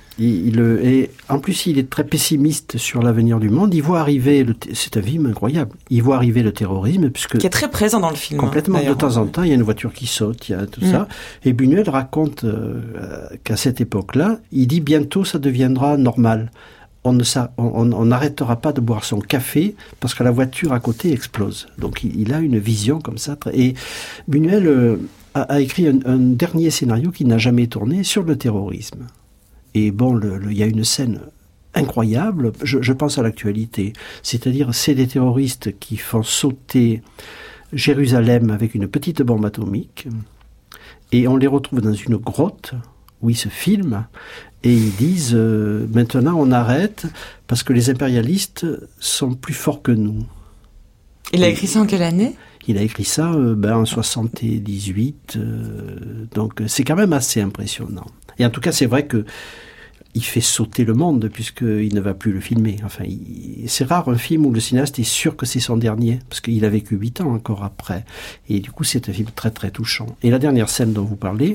Speaker 5: Et en plus, il est très pessimiste sur l'avenir du monde. Il voit arriver, c'est un film incroyable, il voit arriver le terrorisme, puisque...
Speaker 1: Qui est très présent dans le film.
Speaker 5: Complètement, de temps en temps, il y a une voiture qui saute, il y a tout ça. Et Buñuel raconte qu'à cette époque-là, il dit bientôt ça deviendra normal. On n'arrêtera pas de boire son café parce que la voiture à côté explose. Donc il a une vision comme ça. Et Buñuel a écrit un dernier scénario qui n'a jamais tourné sur le terrorisme. Et bon, il y a une scène incroyable, je pense à l'actualité. C'est-à-dire, c'est des terroristes qui font sauter Jérusalem avec une petite bombe atomique. Et on les retrouve dans une grotte où ils se filment. Et ils disent, maintenant on arrête parce que les impérialistes sont plus forts que nous.
Speaker 1: Il a écrit ça en quelle année ?
Speaker 5: Il a écrit ça en 78, donc c'est quand même assez impressionnant. Et en tout cas, c'est vrai que il fait sauter le monde puisqu'il ne va plus le filmer. Enfin, c'est rare un film où le cinéaste est sûr que c'est son dernier, parce qu'il a vécu 8 ans encore après. Et du coup, c'est un film très très touchant. Et la dernière scène dont vous parlez,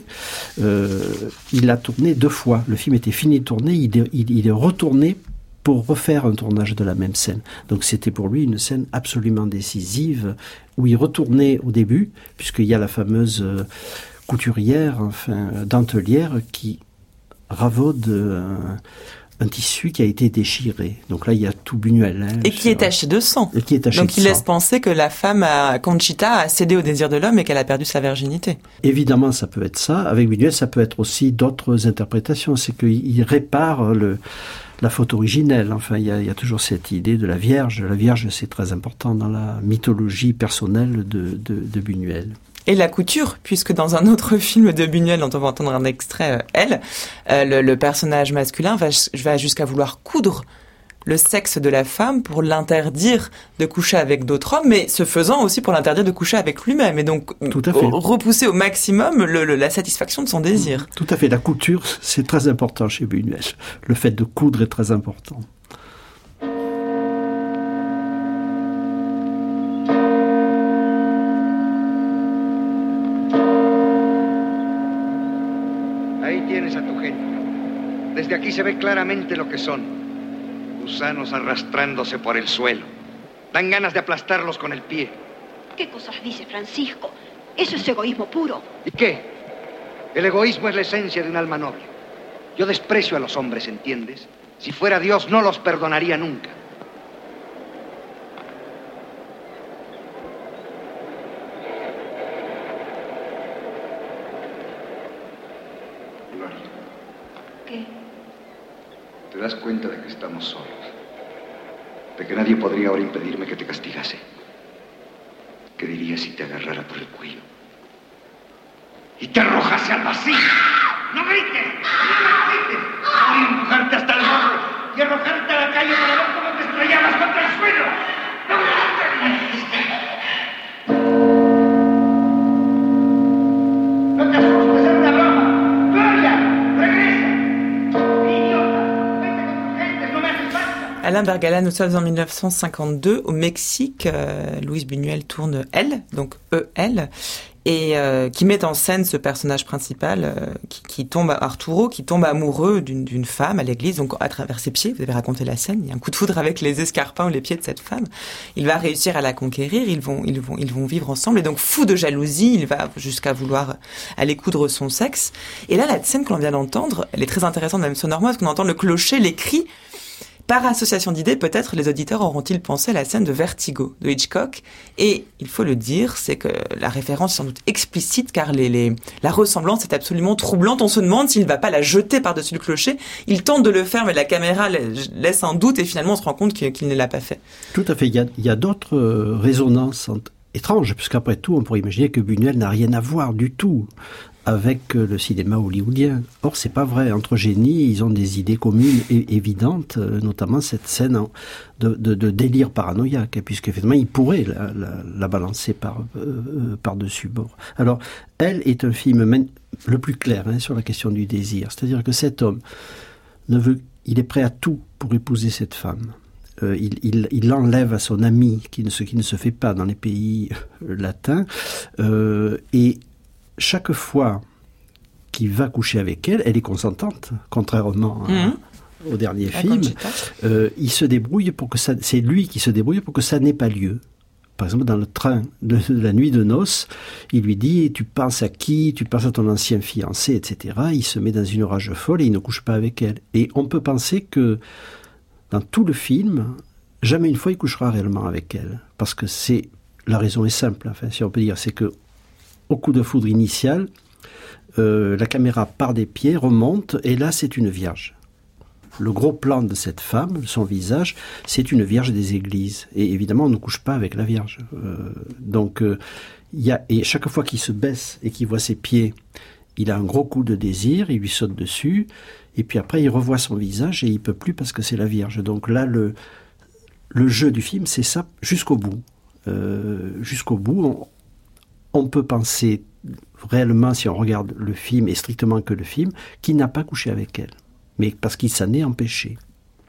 Speaker 5: il l'a tourné 2 fois. Le film était fini de tourner, il est retourné pour refaire un tournage de la même scène. Donc c'était pour lui une scène absolument décisive, où il retournait au début, puisqu'il y a la fameuse couturière, dentelière, qui ravaude un tissu qui a été déchiré. Donc là, il y a tout Buñuel.
Speaker 1: Et qui est taché de sang.
Speaker 5: Et qui est taché
Speaker 1: Donc
Speaker 5: de
Speaker 1: il
Speaker 5: sang.
Speaker 1: laisse penser que la femme, Conchita, a cédé au désir de l'homme et qu'elle a perdu sa virginité.
Speaker 5: Évidemment, ça peut être ça. Avec Buñuel, ça peut être aussi d'autres interprétations. C'est qu'il répare la faute originelle. Enfin, il y a toujours cette idée de la Vierge. La Vierge, c'est très important dans la mythologie personnelle de Buñuel.
Speaker 1: Et la couture, puisque dans un autre film de Buñuel dont on va entendre un extrait, le personnage masculin va jusqu'à vouloir coudre le sexe de la femme pour l'interdire de coucher avec d'autres hommes, mais ce faisant aussi pour l'interdire de coucher avec lui-même, et donc repousser au maximum la satisfaction de son désir.
Speaker 5: Tout à fait, la couture, c'est très important chez Buñuel. Le fait de coudre est très important.
Speaker 7: Ahí tienes a tu gente. Desde aquí se ve claramente lo que son. Gusanos arrastrándose por el suelo. Dan ganas de aplastarlos con el pie.
Speaker 6: ¿Qué cosas dice Francisco? Eso es egoísmo puro.
Speaker 7: ¿Y qué? El egoísmo es la esencia de un alma noble. Yo desprecio a los hombres, ¿entiendes? Si fuera Dios, no los perdonaría nunca. Gloria.
Speaker 6: ¿Qué?
Speaker 7: ¿Te das cuenta de que estamos solos? De que nadie podría ahora impedirme que te castigase. ¿Qué dirías si te agarrara por el cuello y te arrojase al vacío? ¡No grites!
Speaker 1: Alain Bergala, nous sommes en 1952 au Mexique. Luis Buñuel tourne Elle, donc E-L, et qui met en scène ce personnage principal qui tombe, Arturo, qui tombe amoureux d'une femme à l'église, donc à travers ses pieds. Vous avez raconté la scène. Il y a un coup de foudre avec les escarpins ou les pieds de cette femme. Il va réussir à la conquérir. Ils vont vivre ensemble. Et donc, fou de jalousie, il va jusqu'à vouloir aller coudre son sexe. Et là, la scène que l'on vient d'entendre, elle est très intéressante, même sonorement, parce qu'on entend le clocher, les cris. Par association d'idées, peut-être les auditeurs auront-ils pensé à la scène de Vertigo de Hitchcock. Et il faut le dire, c'est que la référence est sans doute explicite, car la ressemblance est absolument troublante. On se demande s'il ne va pas la jeter par-dessus le clocher. Il tente de le faire, mais la caméra laisse un doute, et finalement on se rend compte qu'il ne l'a pas fait.
Speaker 5: Tout à fait. Il y a d'autres résonances étranges, puisqu'après tout, on pourrait imaginer que Buñuel n'a rien à voir du tout avec le cinéma hollywoodien. Or, c'est pas vrai. Entre génies, ils ont des idées communes et évidentes, notamment cette scène de délire paranoïaque, puisqu'effectivement, il pourrait la balancer par-dessus bord. Alors, Elle est un film le plus clair sur la question du désir. C'est-à-dire que cet homme il est prêt à tout pour épouser cette femme. Il l'enlève à son ami, ce qui ne se fait pas dans les pays latins, et chaque fois qu'il va coucher avec elle, elle est consentante, contrairement au dernier film. Il se débrouille c'est lui qui se débrouille pour que ça n'ait pas lieu. Par exemple, dans le train de la nuit de noces, il lui dit « Tu penses à qui ? Tu penses à ton ancien fiancé, etc. » Il se met dans une rage folle et il ne couche pas avec elle. Et on peut penser que dans tout le film, jamais une fois il couchera réellement avec elle. Parce que la raison est simple, enfin, si on peut dire, c'est que au coup de foudre initial, la caméra part des pieds, remonte, et là c'est une vierge. Le gros plan de cette femme, son visage, c'est une vierge des églises. Et évidemment, on ne couche pas avec la vierge. Et chaque fois qu'il se baisse et qu'il voit ses pieds, il a un gros coup de désir, il lui saute dessus, et puis après il revoit son visage et il peut plus parce que c'est la vierge. Donc là, le jeu du film, c'est ça jusqu'au bout. Jusqu'au bout, on peut penser réellement, si on regarde le film, et strictement que le film, qu'il n'a pas couché avec elle. Mais parce qu'il s'en est empêché.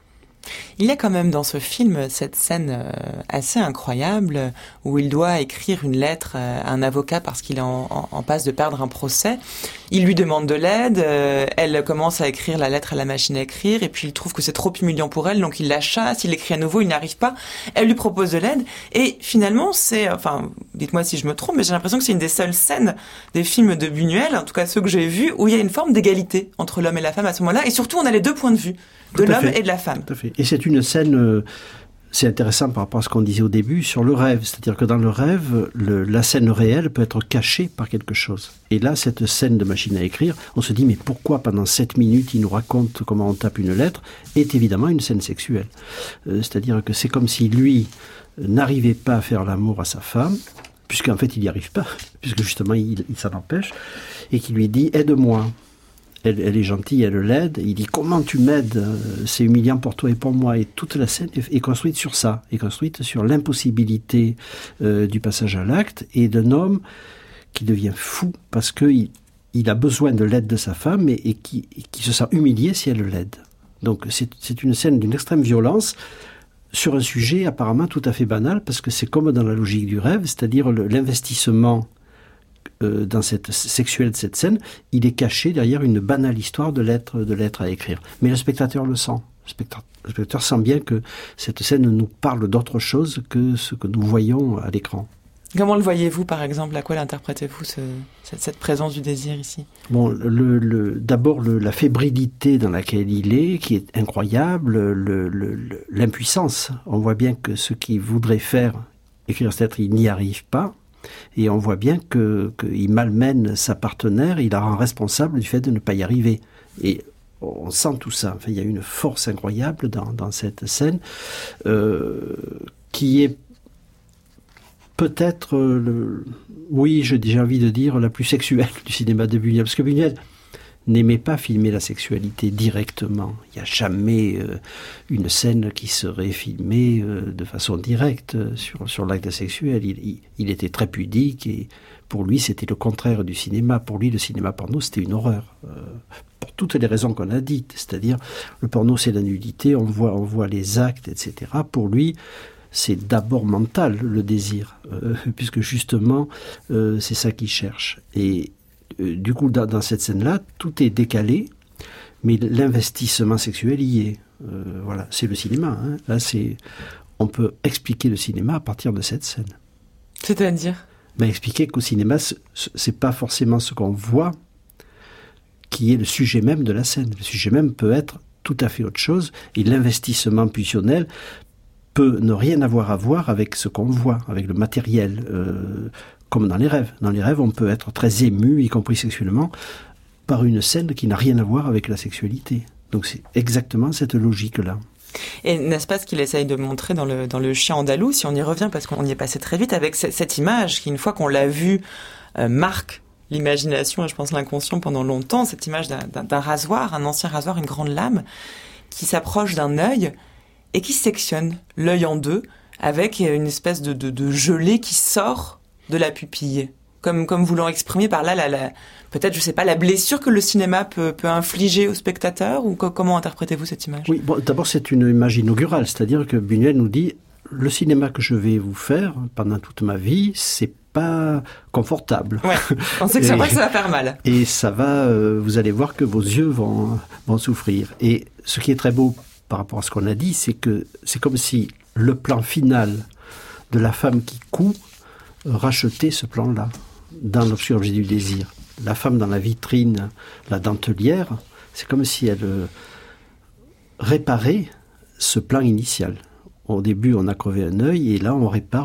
Speaker 1: Il y a quand même dans ce film cette scène assez incroyable où il doit écrire une lettre à un avocat parce qu'il est en passe de perdre un procès. Il lui demande de l'aide, elle commence à écrire la lettre à la machine à écrire et puis il trouve que c'est trop humiliant pour elle, donc il la chasse, il écrit à nouveau, il n'arrive pas. Elle lui propose de l'aide et finalement dites-moi si je me trompe, mais j'ai l'impression que c'est une des seules scènes des films de Buñuel, en tout cas ceux que j'ai vus, où il y a une forme d'égalité entre l'homme et la femme à ce moment-là et surtout on a les deux points de vue. De l'homme et de la femme.
Speaker 5: Tout à fait. Et c'est une scène, c'est intéressant par rapport à ce qu'on disait au début sur le rêve. C'est-à-dire que dans le rêve, la scène réelle peut être cachée par quelque chose. Et là, cette scène de machine à écrire, on se dit, mais pourquoi pendant 7 minutes il nous raconte comment on tape une lettre, est évidemment une scène sexuelle. C'est-à-dire que c'est comme si lui n'arrivait pas à faire l'amour à sa femme, puisqu'en fait il n'y arrive pas, puisque justement il s'en empêche, et qui lui dit, aide-moi. Elle est gentille, elle l'aide. Il dit « Comment tu m'aides ? C'est humiliant pour toi et pour moi. » Et toute la scène est construite sur ça, est construite sur l'impossibilité du passage à l'acte et d'un homme qui devient fou parce qu'il a besoin de l'aide de sa femme et qui se sent humilié si elle l'aide. Donc c'est une scène d'une extrême violence sur un sujet apparemment tout à fait banal parce que c'est comme dans la logique du rêve, c'est-à-dire l'investissement dans cette sexuelle de cette scène, il est caché derrière une banale histoire de lettres à écrire. Mais le spectateur le sent. Le spectateur sent bien que cette scène nous parle d'autre chose que ce que nous voyons à l'écran.
Speaker 1: Comment le voyez-vous, par exemple ? À quoi l'interprétez-vous, cette présence du désir ici ?
Speaker 5: Bon, d'abord, la fébrilité dans laquelle il est, qui est incroyable, l'impuissance. On voit bien que ce qu'il voudrait faire, écrire cette lettre, il n'y arrive pas. Et on voit bien qu'il malmène sa partenaire, il la rend responsable du fait de ne pas y arriver. Et on sent tout ça. Enfin, il y a une force incroyable dans cette scène qui est peut-être, j'ai envie de dire, la plus sexuelle du cinéma de Buñuel. Parce que Buñuel, n'aimait pas filmer la sexualité directement. Il n'y a jamais une scène qui serait filmée de façon directe sur l'acte sexuel. Il était très pudique et pour lui, c'était le contraire du cinéma. Pour lui, le cinéma porno, c'était une horreur. Pour toutes les raisons qu'on a dites. C'est-à-dire, le porno, c'est la nudité, on voit les actes, etc. Pour lui, c'est d'abord mental, le désir, puisque justement, c'est ça qu'il cherche. Et du coup, dans cette scène-là, tout est décalé, mais l'investissement sexuel y est. Voilà, c'est le cinéma. Hein. Là, on peut expliquer le cinéma à partir de cette scène.
Speaker 1: C'est-à-dire ?
Speaker 5: Expliquer qu'au cinéma, c'est pas forcément ce qu'on voit qui est le sujet même de la scène. Le sujet même peut être tout à fait autre chose, et l'investissement pulsionnel peut ne rien avoir à voir avec ce qu'on voit, avec le matériel, comme dans les rêves. Dans les rêves, on peut être très ému, y compris sexuellement, par une scène qui n'a rien à voir avec la sexualité. Donc c'est exactement cette logique-là.
Speaker 1: Et n'est-ce pas ce qu'il essaye de montrer dans le Chien andalou, si on y revient, parce qu'on y est passé très vite, avec cette image qui, une fois qu'on l'a vue, marque l'imagination et je pense l'inconscient pendant longtemps, cette image d'un rasoir, un ancien rasoir, une grande lame, qui s'approche d'un œil et qui sectionne l'œil en deux, avec une espèce de gelée qui sort de la pupille. Comme voulant exprimer par là, peut-être, je sais pas, la blessure que le cinéma peut infliger au spectateur, ou comment interprétez-vous cette image ?
Speaker 5: Oui, bon, d'abord c'est une image inaugurale, c'est-à-dire que Buñuel nous dit, le cinéma que je vais vous faire pendant toute ma vie, c'est pas confortable.
Speaker 1: Ouais, on sait que c'est vrai que ça va faire mal.
Speaker 5: Et ça va, vous allez voir que vos yeux vont souffrir. Et ce qui est très beau par rapport à ce qu'on a dit, c'est que c'est comme si le plan final de la femme qui coud rachetait ce plan-là. Dans l'obscur objet du désir. La femme dans la vitrine, la dentelière, c'est comme si elle réparait ce plan initial. Au début, on a crevé un œil, et là, on répare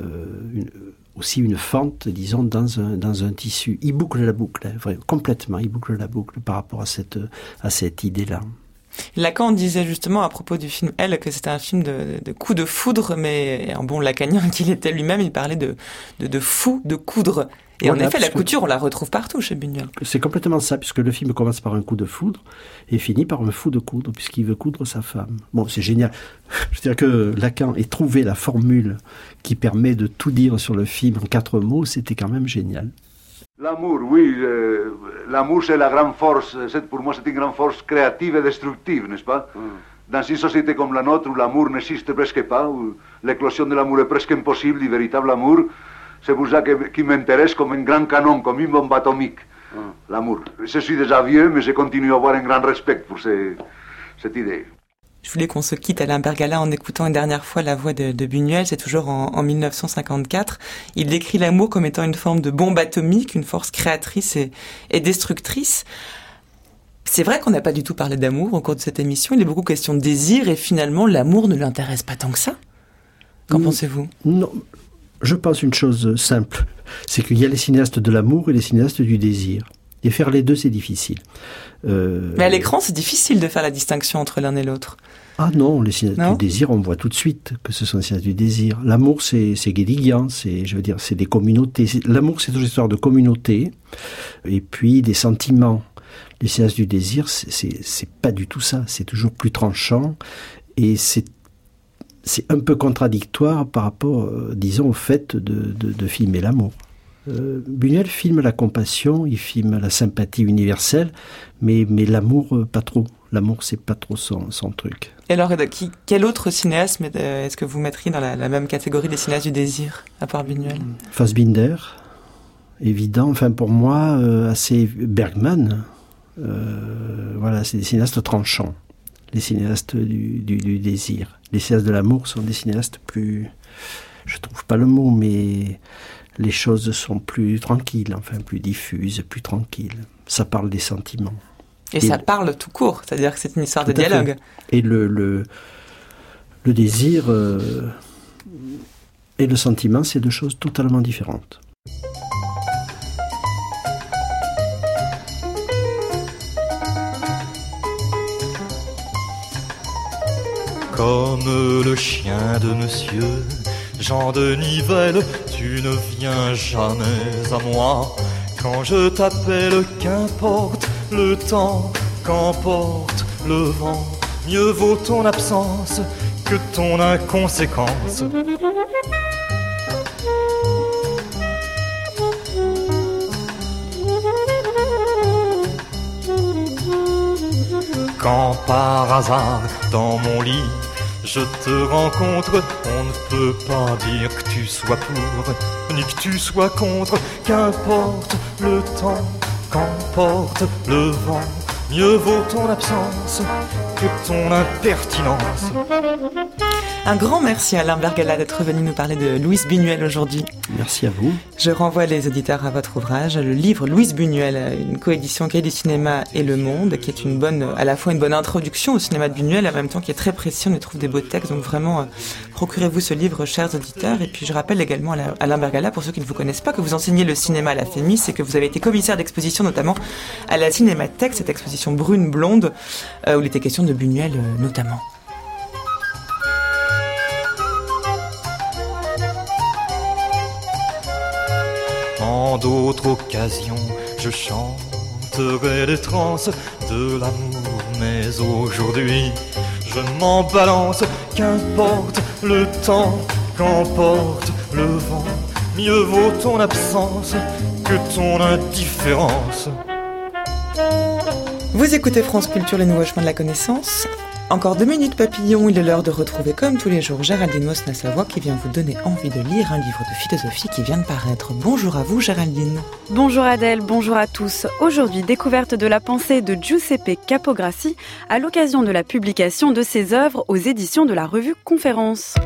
Speaker 5: aussi une fente, disons, dans un tissu. Il boucle la boucle, hein, complètement, il boucle la boucle par rapport à cette idée-là.
Speaker 1: Lacan disait justement à propos du film Elle que c'était un film de coup de foudre, mais un bon lacanien qu'il était lui-même, il parlait de fou de coudre. Et voilà, en effet, la couture, on la retrouve partout chez Buñuel.
Speaker 5: C'est complètement ça, puisque le film commence par un coup de foudre et finit par un fou de coudre, puisqu'il veut coudre sa femme. Bon, c'est génial. Je veux dire que Lacan ait trouvé la formule qui permet de tout dire sur le film en 4 mots, c'était quand même génial.
Speaker 8: L'amour, oui. L'amour, c'est la grande force. Pour moi, c'est une grande force créative et destructive, n'est-ce pas? Dans une société comme la nôtre, où l'amour n'existe presque pas, où l'éclosion de l'amour est presque impossible, du véritable amour, c'est pour ça qui m'intéresse comme un grand canon, comme une bombe atomique. L'amour. Je suis déjà vieux, mais je continue à avoir un grand respect pour cette idée.
Speaker 1: Je voulais qu'on se quitte, Alain Bergala, en écoutant une dernière fois la voix de Buñuel. C'est toujours en 1954. Il décrit l'amour comme étant une forme de bombe atomique, une force créatrice et destructrice. C'est vrai qu'on n'a pas du tout parlé d'amour au cours de cette émission. Il est beaucoup question de désir, et finalement, l'amour ne l'intéresse pas tant que ça. Qu'en pensez-vous ?
Speaker 5: Non, je pense une chose simple. C'est qu'il y a les cinéastes de l'amour et les cinéastes du désir. Et faire les deux, c'est difficile.
Speaker 1: Mais à l'écran, c'est difficile de faire la distinction entre l'un et l'autre.
Speaker 5: Ah non, les cinéastes du désir, on voit tout de suite que ce sont les cinéastes du désir. L'amour, c'est Guédiguian, c'est des communautés. L'amour, c'est toujours une histoire de communauté, et puis des sentiments. Les cinéastes du désir, c'est pas du tout ça. C'est toujours plus tranchant, et c'est un peu contradictoire par rapport, disons, au fait de filmer l'amour. Buñuel filme la compassion, il filme la sympathie universelle, mais l'amour, pas trop. L'amour, c'est pas trop son truc.
Speaker 1: Et alors, quel autre cinéaste est-ce que vous mettriez dans la même catégorie des cinéastes du désir, à part Buñuel ?
Speaker 5: Fassbinder, évident. Enfin, pour moi, assez Bergman. Voilà, c'est des cinéastes tranchants. Les cinéastes du désir. Les cinéastes de l'amour sont des cinéastes plus... Je trouve pas le mot, mais... les choses sont plus tranquilles, enfin plus diffuses, plus tranquilles. Ça parle des sentiments.
Speaker 1: Et ça parle tout court, c'est-à-dire que c'est une histoire de dialogue.
Speaker 5: Et le désir et le sentiment, c'est deux choses totalement différentes.
Speaker 11: Comme le chien de monsieur Jean de Nivelle, tu ne viens jamais à moi. Quand je t'appelle, qu'importe, le temps qu'emporte le vent. Mieux vaut ton absence que ton inconséquence. Quand par hasard, dans mon lit, je te rencontre, on ne peut pas dire que tu sois pour, ni que tu sois contre. Qu'importe le temps qu'emporte le vent, mieux vaut ton absence que ton impertinence.
Speaker 1: Un grand merci à Alain Bergala d'être venu nous parler de Louise Buñuel aujourd'hui.
Speaker 5: Merci à vous.
Speaker 1: Je renvoie les auditeurs à votre ouvrage, le livre Louise Buñuel, une coédition Cahiers du cinéma et Le Monde, qui est à la fois une bonne introduction au cinéma de Buñuel, en même temps qui est très précis, on y trouve des beaux textes, donc vraiment, procurez-vous ce livre, chers auditeurs. Et puis je rappelle également à Alain Bergala, pour ceux qui ne vous connaissent pas, que vous enseignez le cinéma à la FEMIS et que vous avez été commissaire d'exposition, notamment à la Cinémathèque, cette exposition brune-blonde, où il était question de Buñuel notamment.
Speaker 11: En d'autres occasions, je chanterai les transes de l'amour, mais aujourd'hui, je m'en balance. Qu'importe le temps qu'emporte le vent, mieux vaut ton absence que ton indifférence.
Speaker 1: Vous écoutez France Culture, les nouveaux chemins de la connaissance. Encore 2 minutes papillon, il est l'heure de retrouver comme tous les jours Géraldine Mosna-Savoie qui vient vous donner envie de lire un livre de philosophie qui vient de paraître. Bonjour à vous Géraldine.
Speaker 12: Bonjour Adèle, bonjour à tous. Aujourd'hui, découverte de la pensée de Giuseppe Capograssi à l'occasion de la publication de ses œuvres aux éditions de la revue Conférence.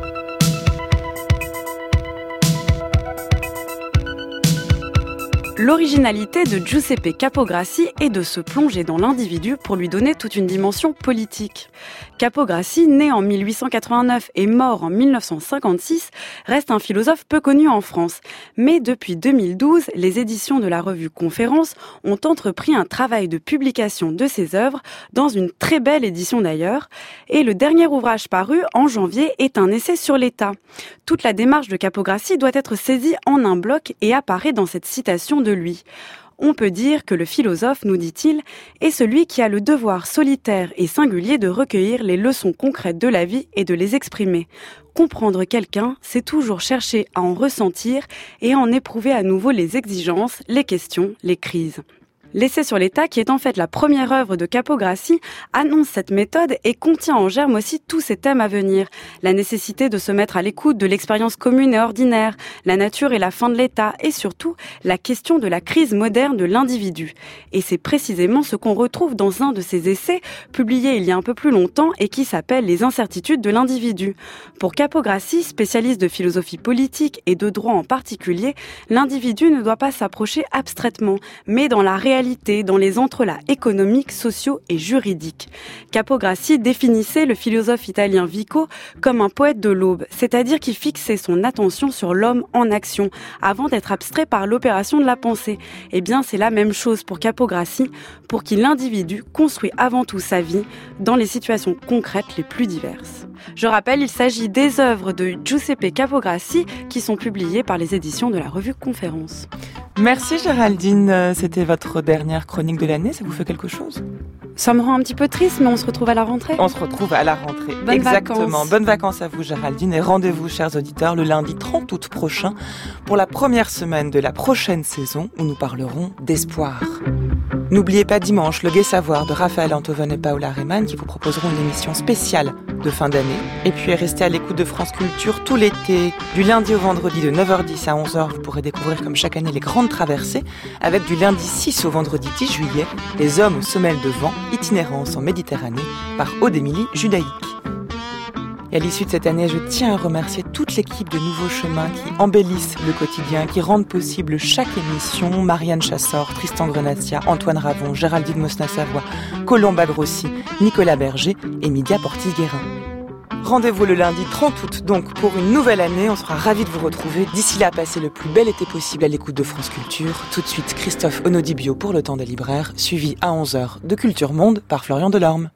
Speaker 12: L'originalité de Giuseppe Capograssi est de se plonger dans l'individu pour lui donner toute une dimension politique. Capograssi, né en 1889 et mort en 1956, reste un philosophe peu connu en France. Mais depuis 2012, les éditions de la revue Conférence ont entrepris un travail de publication de ses œuvres, dans une très belle édition d'ailleurs. Et le dernier ouvrage paru, en janvier, est un essai sur l'État. Toute la démarche de Capograssi doit être saisie en un bloc et apparaît dans cette citation de lui. On peut dire que le philosophe, nous dit-il, est celui qui a le devoir solitaire et singulier de recueillir les leçons concrètes de la vie et de les exprimer. Comprendre quelqu'un, c'est toujours chercher à en ressentir et à en éprouver à nouveau les exigences, les questions, les crises. L'essai sur l'État, qui est en fait la première œuvre de Capograssi, annonce cette méthode et contient en germe aussi tous ces thèmes à venir. La nécessité de se mettre à l'écoute de l'expérience commune et ordinaire, la nature et la fin de l'État, et surtout la question de la crise moderne de l'individu. Et c'est précisément ce qu'on retrouve dans un de ces essais, publié il y a un peu plus longtemps et qui s'appelle « Les incertitudes de l'individu ». Pour Capograssi, spécialiste de philosophie politique et de droit en particulier, l'individu ne doit pas s'approcher abstraitement, mais dans la réalité, dans les entrelacs économiques, sociaux et juridiques. Capograssi définissait le philosophe italien Vico comme un poète de l'aube, c'est-à-dire qui fixait son attention sur l'homme en action, avant d'être abstrait par l'opération de la pensée. Eh bien, c'est la même chose pour Capograssi, pour qui l'individu construit avant tout sa vie dans les situations concrètes les plus diverses. Je rappelle, il s'agit des œuvres de Giuseppe Capograssi qui sont publiées par les éditions de la revue Conférence.
Speaker 1: Merci Géraldine, c'était votre dernière chronique de l'année, ça vous fait quelque chose ?
Speaker 12: Ça me rend un petit peu triste, mais on se retrouve à la rentrée.
Speaker 1: On se retrouve à la rentrée,
Speaker 12: Bonnes
Speaker 1: exactement.
Speaker 12: Vacances.
Speaker 1: Bonnes vacances à vous Géraldine et rendez-vous chers auditeurs le lundi 30 août prochain pour la première semaine de la prochaine saison où nous parlerons d'espoir. N'oubliez pas dimanche le Gai Savoir de Raphaël Antoven et Paola Rehmann qui vous proposeront une émission spéciale de fin d'année. Et puis restez à l'écoute de France Culture tout l'été, du lundi au vendredi de 9h10 à 11h. Vous pourrez découvrir comme chaque année les grandes traversées avec du lundi 6 au vendredi 10 juillet, les hommes aux semelles de vent, itinérance en Méditerranée par Aude Émilie Judaïque. Et à l'issue de cette année, je tiens à remercier toute l'équipe de Nouveaux Chemins qui embellissent le quotidien, qui rendent possible chaque émission. Marianne Chassor, Tristan Grenassia, Antoine Ravon, Géraldine Mosna-Savoie, Colomba Grossi, Nicolas Berger et Mydia Portis-Guérin. Rendez-vous le lundi 30 août donc pour une nouvelle année. On sera ravis de vous retrouver. D'ici là, passez le plus bel été possible à l'écoute de France Culture. Tout de suite, Christophe Onodibio pour le temps des libraires, suivi à 11h de Culture Monde par Florian Delorme.